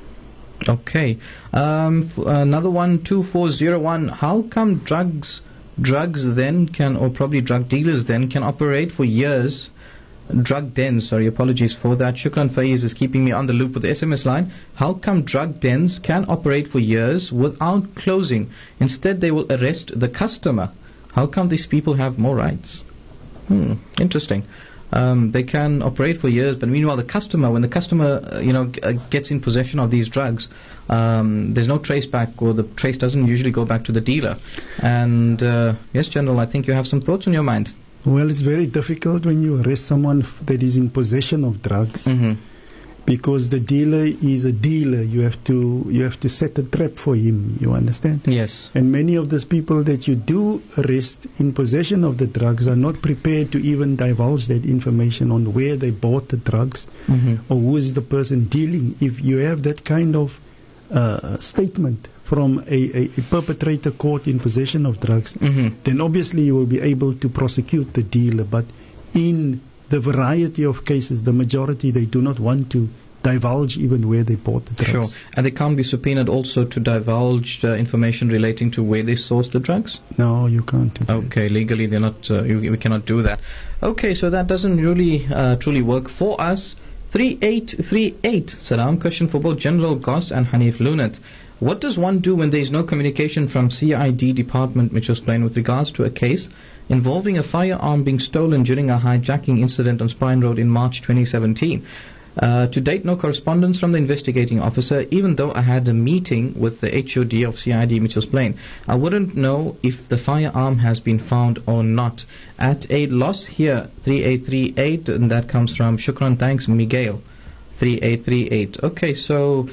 Okay. Um, f- another one, two four zero one. How come drugs, drugs then can, or probably drug dealers then, can operate for years? Drug dens, sorry, apologies for that. Shukran Faiz is keeping me on the loop with the S M S line. How come drug dens can operate for years without closing? Instead, they will arrest the customer. How come these people have more rights? Hmm, interesting. Um, they can operate for years, but meanwhile the customer, when the customer, uh, you know, g- uh, gets in possession of these drugs, um, there's no trace back, or the trace doesn't usually go back to the dealer. And uh, yes, General, I think you have some thoughts on your mind. Well, it's very difficult when you arrest someone f- that is in possession of drugs, Mm-hmm. because the dealer is a dealer. You have to you have to set a trap for him. You understand? Yes. And many of those people that you do arrest in possession of the drugs are not prepared to even divulge that information on where they bought the drugs, Mm-hmm. or who is the person dealing. If you have that kind of uh, statement from a, a, a perpetrator caught in possession of drugs, Mm-hmm. then obviously you will be able to prosecute the dealer. But in the variety of cases, the majority, they do not want to divulge even where they bought the drugs. Sure. And they can't be subpoenaed also to divulge uh, information relating to where they sourced the drugs? No, you can't do that. Okay, legally they're not, uh, you, we cannot do that. Okay, so that doesn't really uh, truly work for us. three eight three eight, Salam, question for both General Goss and Hanif Lunat. What does one do when there is no communication from C I D department, which was plain, with regards to a case involving a firearm being stolen during a hijacking incident on Spine Road in March twenty seventeen? Uh, to date, no correspondence from the investigating officer, even though I had a meeting with the H O D of C I D Mitchells Plain. I wouldn't know if the firearm has been found or not. At a loss here, three eight three eight, and that comes from Shukran, thanks, Miguel. three eight three eight. Okay, so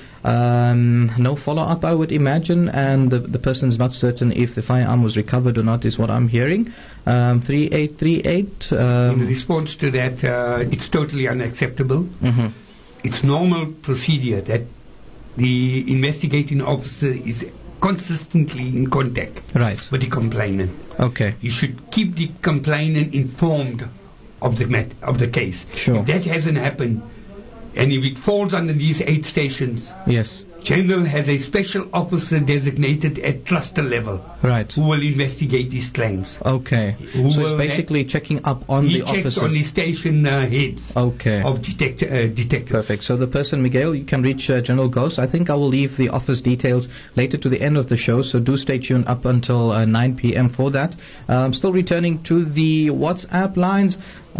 um, no follow-up, I would imagine, and the, the person's not certain if the firearm was recovered or not, is what I'm hearing. Um, three eight three eight. Um, In response to that, uh, it's totally unacceptable. mm-hmm. It's normal procedure that the investigating officer is consistently in contact Right. with the complainant. Okay. You should keep the complainant informed of the mat- of the case. Sure. If that hasn't happened, and if it falls under these eight stations, Yes. General has a special officer designated at cluster level Right. who will investigate these claims. Okay. Who So it's will basically checking up on he the checks officers. on the station uh, heads Okay. of detect- uh, detectives. Perfect. So the person, Miguel, you can reach uh, General Ghost. I think I will leave the office details later to the end of the show, so do stay tuned up until uh, nine p.m. for that. Um, still returning to the WhatsApp lines.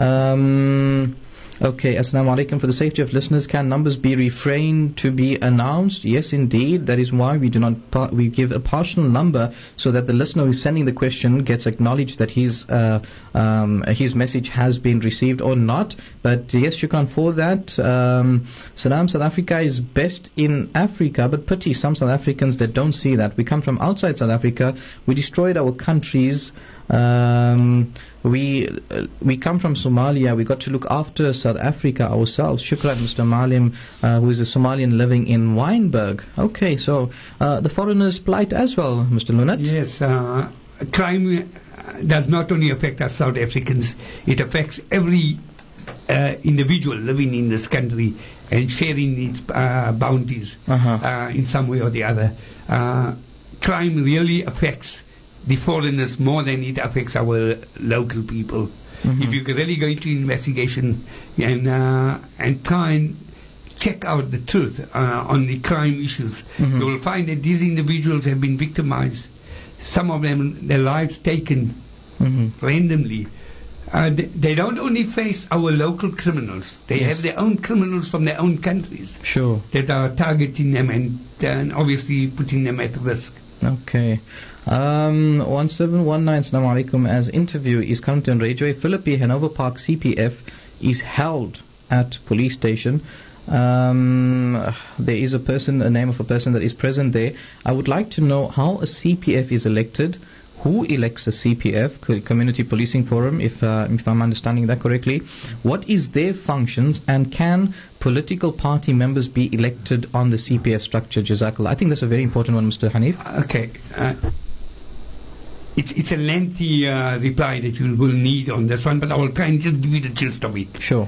Um, okay, Assalamu alaikum. For the safety of listeners, can numbers be refrained to be announced? Yes, indeed. That is why we do not par- we give a partial number so that the listener who is sending the question gets acknowledged that his uh, um, his message has been received or not. But yes, shukran for that. Um, Salam, South Africa is best in Africa, but pity some South Africans that don't see that. We come from outside South Africa. We destroyed our countries. Um, we uh, we come from Somalia. We got to look after South Africa ourselves. Shukran, Mister Malim, uh, who is a Somalian living in Wynberg. Okay, so uh, the foreigners' plight as well, Mister Lunat. Yes, uh, crime uh, does not only affect us South Africans, it affects every uh, individual living in this country and sharing its uh, bounties Uh-huh. uh, in some way or the other. Uh, crime really affects the foreigners more than it affects our local people. Mhm. If you really go into investigation and uh, and try and check out the truth uh, on the crime issues, Mhm. you will find that these individuals have been victimized. Some of them, their lives taken Mm-hmm. randomly. Uh, they, they don't only face our local criminals, they Yes. have their own criminals from their own countries Sure. that are targeting them and, uh, and obviously putting them at risk. Okay. Um, one seven one nine, Assalamu alaikum. As interview is currently on radio. Philippi Hanover Park C P F is held at police station. Um, there is a person, a name of a person that is present there. I would like to know how a C P F is elected. Who elects a C P F, Co- Community Policing Forum, if uh, if I'm understanding that correctly? What is their functions, and can political party members be elected on the C P F structure? Jazakallah. I think that's a very important one, Mister Hanif. Okay. Uh, it's, it's a lengthy uh, reply that you will need on this one, but I will try and just give you the gist of it. Sure.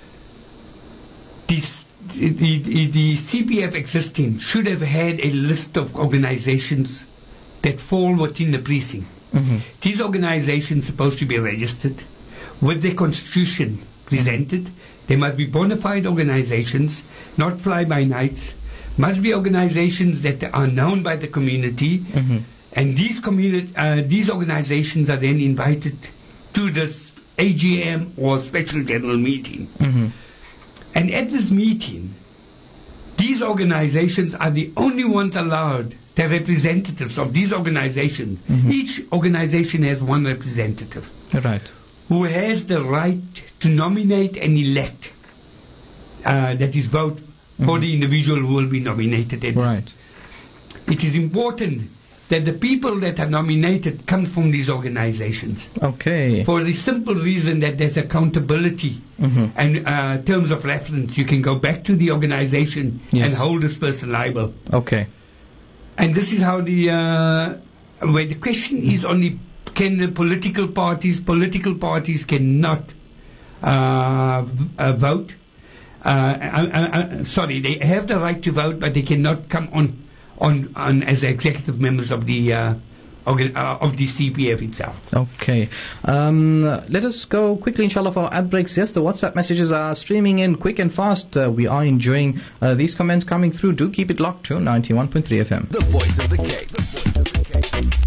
This, the, the, the C P F existing should have had a list of organizations that fall within the precinct. Mm-hmm. These organizations are supposed to be registered with their constitution presented. They must be bona fide organizations, not fly-by-nights. Must be organizations that are known by the community. Mm-hmm. And these communi- uh, these organizations are then invited to this A G M or special general meeting. Mm-hmm. And at this meeting, these organizations are the only ones allowed. The representatives of these organizations. Mhm. Each organization has one representative Right. who has the right to nominate and elect. Uh, that is, vote for Mhm. the individual who will be nominated. At this. Right. It is important that the people that are nominated come from these organizations, Okay. for the simple reason that there's accountability. Mm-hmm. And uh, terms of reference, you can go back to the organization Yes. and hold this person liable. Okay. And this is how the, uh, where the question is only, can the political parties, political parties cannot uh, v- uh, vote. Uh, uh, uh, uh, sorry, they have the right to vote, but they cannot come on, on, on as executive members of the, uh, organ- uh, of the C P F itself. Okay. Um, let us go quickly, inshallah, for our ad breaks. Yes, the WhatsApp messages are streaming in quick and fast. Uh, we are enjoying uh, these comments coming through. Do keep it locked to ninety-one point three F M. The voice of the Cape. The voice of the Cape.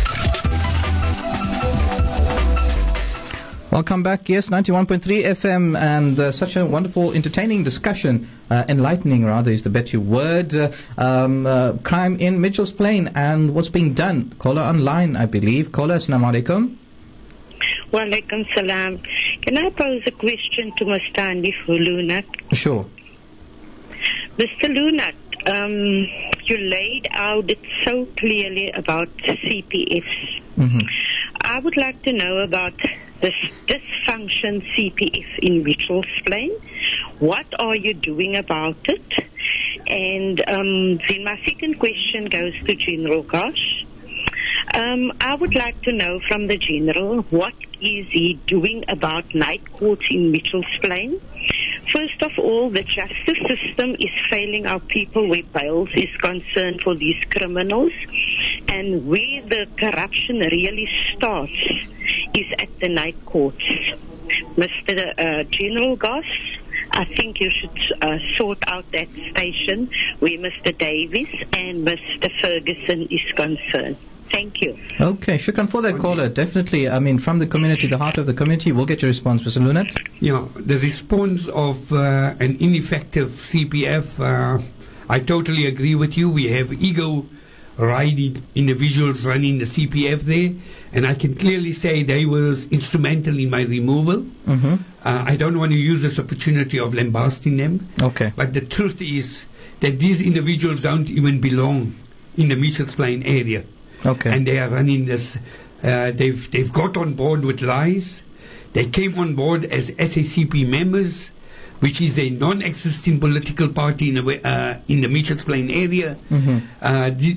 Welcome back. Yes, ninety-one point three F M, and uh, such a wonderful, entertaining discussion. Uh, enlightening, rather, is the better word. Uh, um, uh, crime in Mitchell's Plain and what's being done. Caller online, I believe. Caller, assalamu alaikum. Wa alaikum salam. Can I pose a question to Mister Hanif Lunat? Sure. Mister Lunat, um, you laid out it so clearly about C P Fs. Mm-hmm. I would like to know about this dysfunction C P F in Mitchell's Plain. What are you doing about it? And um, then my second question goes to General Gosh. Um, I would like to know from the General, what is he doing about night courts in Mitchell's Plain? First of all, the justice system is failing our people where bails is concerned for these criminals. And where the corruption really starts is at the night courts. Mister Uh, General Goss, I think you should uh, sort out that station where Mister Davis and Mister Ferguson is concerned. Thank you. Okay, shukran for that caller. Definitely, I mean, from the community, the heart of the community, we'll get your response, Mister Lunat. Yeah, the response of uh, an ineffective C P F, uh, I totally agree with you. We have ego riding individuals running the C P F there, and I can clearly say they were instrumental in my removal. Mm-hmm. Uh, I don't want to use this opportunity of lambasting them, Okay. but the truth is that these individuals don't even belong in the Mitchell's Plain area. Okay. And they are running this. Uh, they've they've got on board with lies. They came on board as S A C P members, which is a non-existing political party in the uh, in the Mitchell's Plain area. Mm-hmm. Uh, the,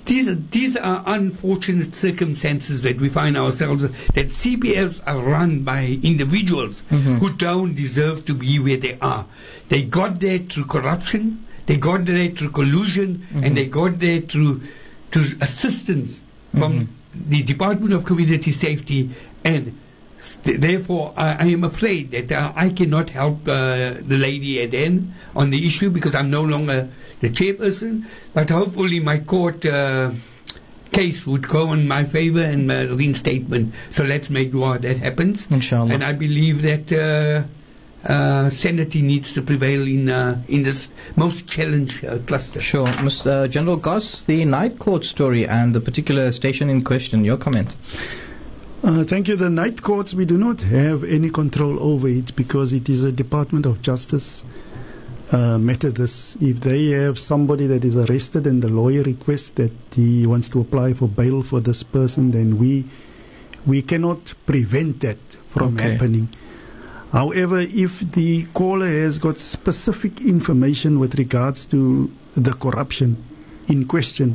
these are, these are unfortunate circumstances that we find ourselves, that C P Fs are run by individuals Mm-hmm. who don't deserve to be where they are. They got there through corruption, they got there through collusion, Mm-hmm. and they got there through, through assistance from Mm-hmm. the Department of Community Safety, and st- therefore I, I am afraid that uh, I cannot help uh, the lady at end on the issue because I'm no longer the chairperson, but hopefully my court uh, case would go in my favor and uh, reinstatement. So let's make sure that happens. Inshallah. And I believe that uh, uh, sanity needs to prevail in uh, in this most challenged uh, cluster. Sure. Mister General Goss, the night court story and the particular station in question, your comment. Uh, thank you. The night courts, we do not have any control over it because it is a Department of Justice uh, matter. This, if they have somebody that is arrested and the lawyer requests that he wants to apply for bail for this person, then we we cannot prevent that from Okay. happening. However, if the caller has got specific information with regards to the corruption in question,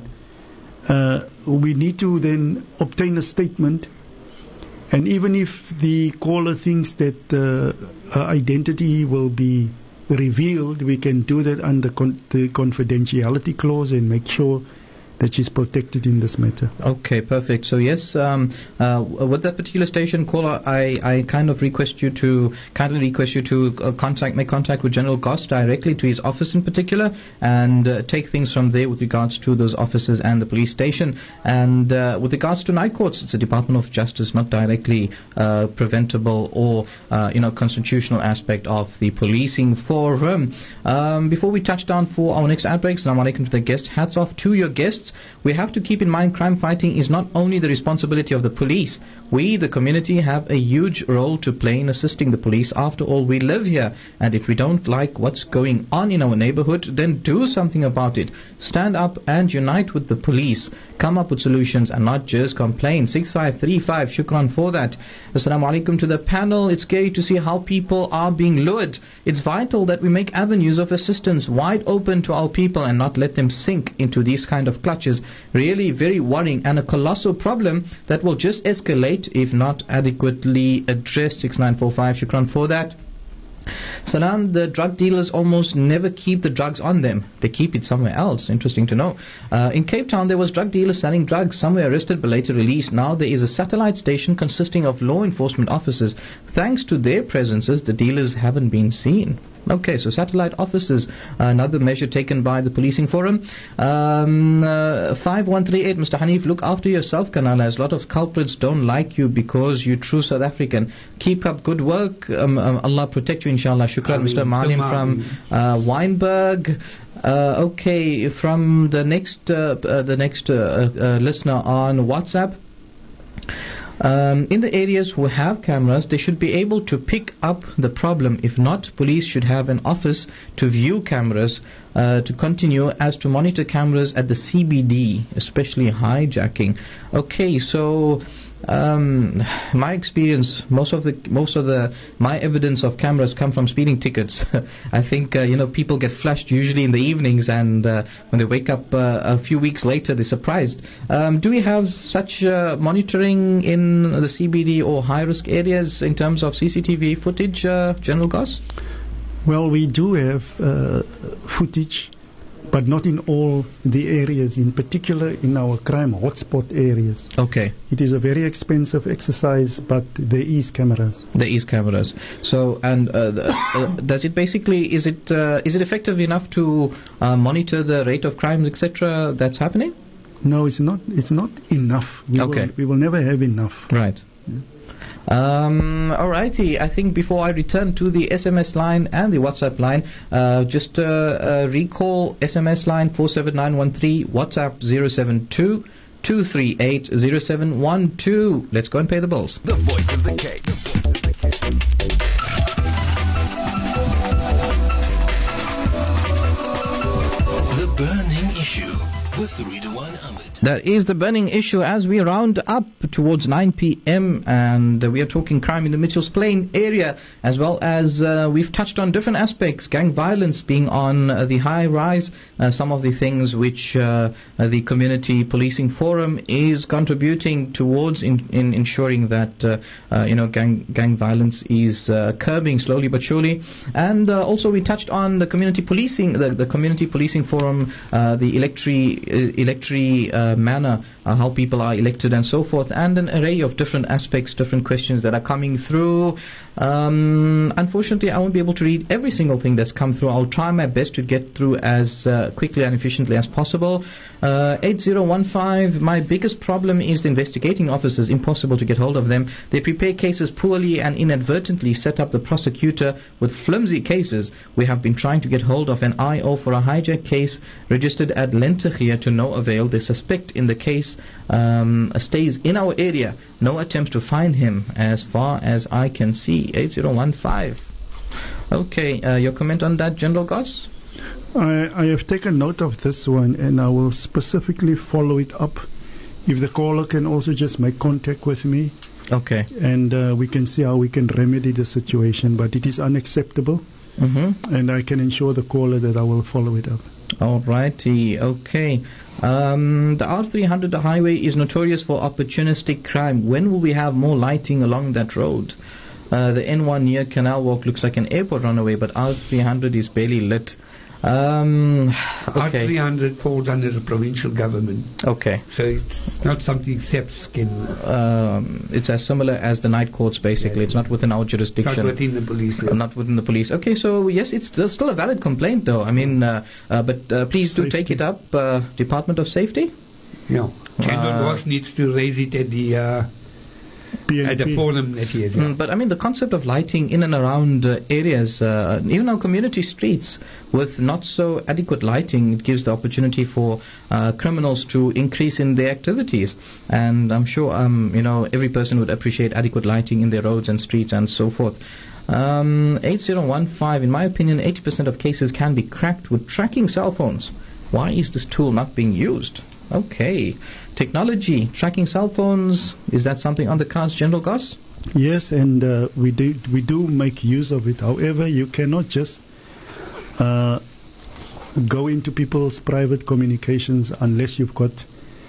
uh, we need to then obtain a statement. And even if the caller thinks that uh, her identity will be revealed, we can do that under con- the confidentiality clause and make sure that she's protected in this matter. Okay, perfect. So yes, um, uh, with that particular station caller, I, I kind of request you to kindly request you to uh, contact make contact with General Goss directly to his office in particular, and uh, take things from there with regards to those officers and the police station. And uh, with regards to night courts, it's a Department of Justice, not directly uh, preventable or uh, you know constitutional aspect of the policing forum. Um, before we touch down for our next outbreak, Assalamu alaikum to the guests. Hats off to your guests. We have to keep in mind crime fighting is not only the responsibility of the police. We, the community, have a huge role to play in assisting the police. After all, we live here, and if we don't like what's going on in our neighborhood, then do something about it. Stand up and unite with the police. Come up with solutions and not just complain. six five three five, shukran for that. Assalamu alaikum to the panel. It's scary to see how people are being lured. It's vital that we make avenues of assistance wide open to our people and not let them sink into these kind of clutches. Really very worrying and a colossal problem that will just escalate if not adequately addressed. Six nine four five, shukran for that. Salam, the drug dealers almost never keep the drugs on them. They keep it somewhere else. Interesting to know. Uh, in Cape Town, there was drug dealers selling drugs. Some were arrested but later released. Now there is a satellite station consisting of law enforcement officers. Thanks to their presences, the dealers haven't been seen. Okay, so satellite officers, uh, another measure taken by the policing forum. Um, uh, five one three eight, Mister Hanif, look after yourself, Kanala, as a lot of culprits don't like you because you're true South African. Keep up good work. Um, um, Allah protect you, inshallah. Shukran, Ameen. Mister Malim from uh, Weinberg. Uh, okay, from the next uh, uh, the next uh, uh, listener on WhatsApp. Um, in the areas who have cameras, they should be able to pick up the problem. If not, police should have an office to view cameras, uh, to continue as to monitor cameras at the C B D, especially hijacking. Okay, so um, my experience, most of the most of the my evidence of cameras come from speeding tickets. I think uh, you know people get flashed usually in the evenings, and uh, when they wake up uh, a few weeks later, they're surprised. Um, do we have such uh, monitoring in the C B D or high risk areas in terms of C C T V footage, uh, General Goss? Well, we do have uh, footage, but not in all the areas, in particular in our crime hotspot areas. Okay. It is a very expensive exercise, but there is cameras. There is cameras. So, and uh, the, uh, does it basically, is it uh, is it effective enough to uh, monitor the rate of crime, et cetera that's happening? No, it's not. It's not enough. We Okay. Will, we will never have enough. Right. Um, alrighty, I think before I return to the S M S line and the WhatsApp line, uh, just uh, uh, recall S M S line four seven nine one three, WhatsApp zero seven two, two three eight, zero seven one two. Let's go and pay the bills. The voice of the Cape. The burning issue with Ridwan Ahmed. That is the burning issue as we round up towards nine p.m. and uh, we are talking crime in the Mitchells Plain area, as well as uh, we've touched on different aspects, gang violence being on uh, the high rise, uh, some of the things which uh, uh, the Community Policing Forum is contributing towards in, in ensuring that uh, uh, you know gang gang violence is uh, curbing slowly but surely. And uh, also we touched on the community policing, the, the Community Policing Forum, uh, the electory uh, electory uh, manner, uh, how people are elected and so forth, and an array of different aspects, different questions that are coming through. Um, unfortunately, I won't be able to read every single thing that's come through. I'll try my best to get through as uh, quickly and efficiently as possible. Uh, eight zero one five, my biggest problem is the investigating officers. Impossible to get hold of them. They prepare cases poorly and inadvertently set up the prosecutor with flimsy cases. We have been trying to get hold of an I O for a hijack case registered at Lenteghier to no avail. The suspect in the case um, stays in our area. No attempts to find him as far as I can see. eight zero one five. Okay, uh, your comment on that, General Goss? I, I have taken note of this one and I will specifically follow it up. If the caller can also just make contact with me. Okay. And uh, we can see how we can remedy the situation. But it is unacceptable. Mm-hmm. And I can ensure the caller that I will follow it up. Alrighty, okay. Um, the R three hundred highway is notorious for opportunistic crime. When will we have more lighting along that road? Uh, the N one near Canal Walk looks like an airport runaway, but R three hundred is barely lit. Um, okay. R three hundred falls under the provincial government. Okay. So it's not something SEPS can... Um, it's as similar as the night courts, basically. Yeah. It's not within our jurisdiction. It's not within the police. Yeah. Uh, not within the police. Okay, so yes, it's still, still a valid complaint, though. I mean, uh, uh, but uh, please Safety. do take it up. Uh, Department of Safety? Yeah. General uh, Ross needs to raise it at the... Uh, P N P. At the forum that he has, yeah. Mm, but I mean, the concept of lighting in and around uh, areas, uh, even our community streets, with not so adequate lighting, it gives the opportunity for uh, criminals to increase in their activities. And I'm sure, um, you know, every person would appreciate adequate lighting in their roads and streets and so forth. Um, eight zero one five, in my opinion, eighty percent of cases can be cracked with tracking cell phones. Why is this tool not being used? Okay. Technology, tracking cell phones, is that something on the cards, General Goss? Yes, and uh, we do we do make use of it. However, you cannot just uh, go into people's private communications unless you've got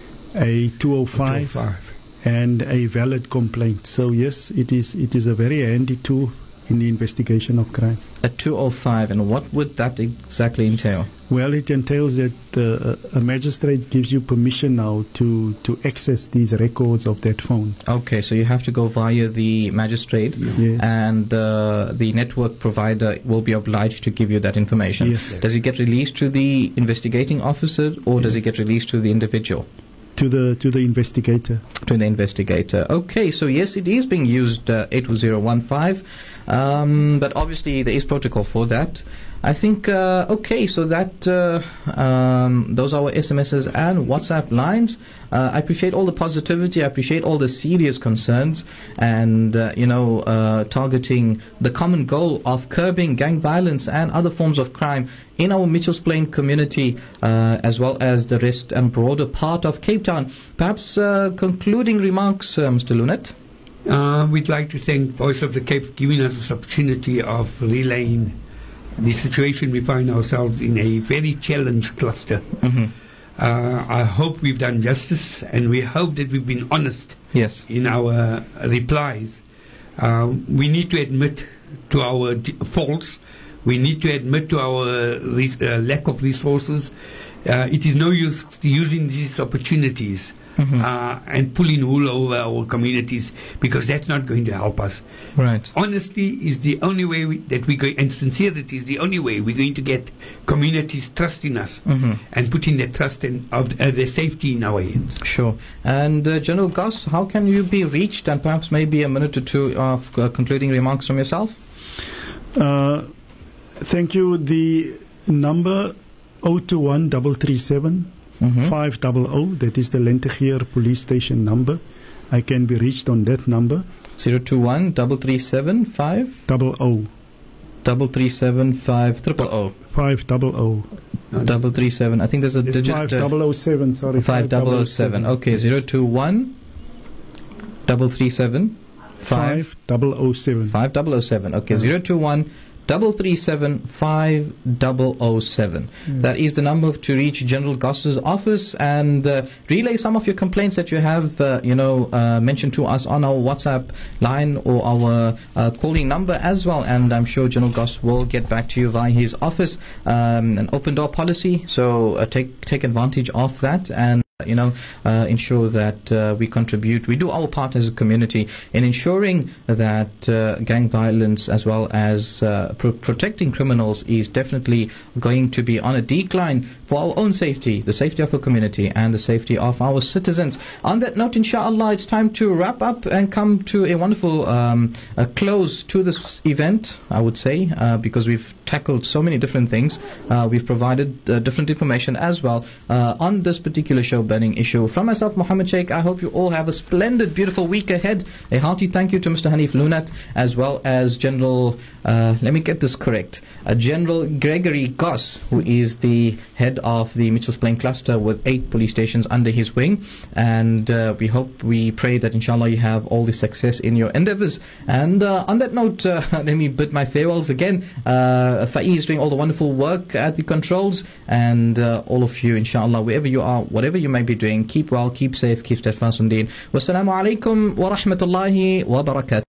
a two oh five, two oh five and a valid complaint. So yes, it is it is a very handy tool in the investigation of crime. A two oh five, and what would that exactly entail? Well, it entails that uh, a magistrate gives you permission now to, to access these records of that phone. Okay, so you have to go via the magistrate, yes. and uh, the network provider will be obliged to give you that information. Yes. Does it get released to the investigating officer, or yes. does it get released to the individual? To the to the investigator. To the investigator. Okay, so yes, it is being used, uh, eight zero one five, um, but obviously there is protocol for that. I think, uh, okay, so that uh, um, those are our S M Ses and WhatsApp lines. Uh, I appreciate all the positivity. I appreciate all the serious concerns and, uh, you know, uh, targeting the common goal of curbing gang violence and other forms of crime in our Mitchells Plain community, uh, as well as the rest and broader part of Cape Town. Perhaps uh, concluding remarks, uh, Mister Lunet? Uh, we'd like to thank Voice of the Cape for giving us this opportunity of relaying the situation we find ourselves in, a very challenged cluster. Mm-hmm. Uh, I hope we've done justice, and we hope that we've been honest yes. in our replies. Uh, we need to admit to our d- faults. We need to admit to our res- uh, lack of resources. Uh, it is no use using these opportunities mm-hmm. uh, and pulling wool over our communities, because that's not going to help us. Right. Honesty is the only way we, that we go, and sincerity is the only way we're going to get communities trusting us mm-hmm. and putting their trust and of uh, their safety in our hands. Sure. And uh, General Goss, how can you be reached, and perhaps maybe a minute or two of uh, concluding remarks from yourself? Uh, thank you. The number zero two one three three seven five zero zero, that is the Lenteghier police station number. I can be reached on that number. zero two one three three seven five zero zero. Double three seven five triple O. five double O. Double three seven. I think there's a It's digit. five double O seven. Sorry. Five double O seven. Okay, zero two one. Double three seven. Five double O seven. Five double O seven. Okay, zero two one. Double three seven five double o seven. Yes. That is the number to reach General Goss's office and uh, relay some of your complaints that you have, uh, you know, uh, mentioned to us on our WhatsApp line or our uh, calling number as well. And I'm sure General Goss will get back to you via his office. Um, an open door policy, so uh, take take advantage of that and. You know, uh, ensure that uh, we contribute, we do our part as a community in ensuring that uh, gang violence as well as uh, pro- protecting criminals is definitely going to be on a decline for our own safety, the safety of our community and the safety of our citizens. On that note, inshallah, it's time to wrap up and come to a wonderful um, a close to this event, I would say, uh, because we've tackled so many different things. Uh, we've provided uh, different information as well uh, on this particular show, Burning Issue. From myself, Muhammad Sheikh, I hope you all have a splendid, beautiful week ahead. A hearty thank you to Mister Hanif Lunat as well as General, uh, let me get this correct, uh, General Gregory Goss, who is the head of the Mitchells Plain cluster with eight police stations under his wing. And uh, we hope, we pray that inshallah you have all the success in your endeavors. And uh, on that note, uh, let me bid my farewells again. Uh, Faiz doing all the wonderful work at the controls, and uh, all of you, inshallah, wherever you are, whatever you may be doing, keep well, keep safe, keep steadfast in deen. Wassalamu alaikum wa rahmatullahi wa barakatuh.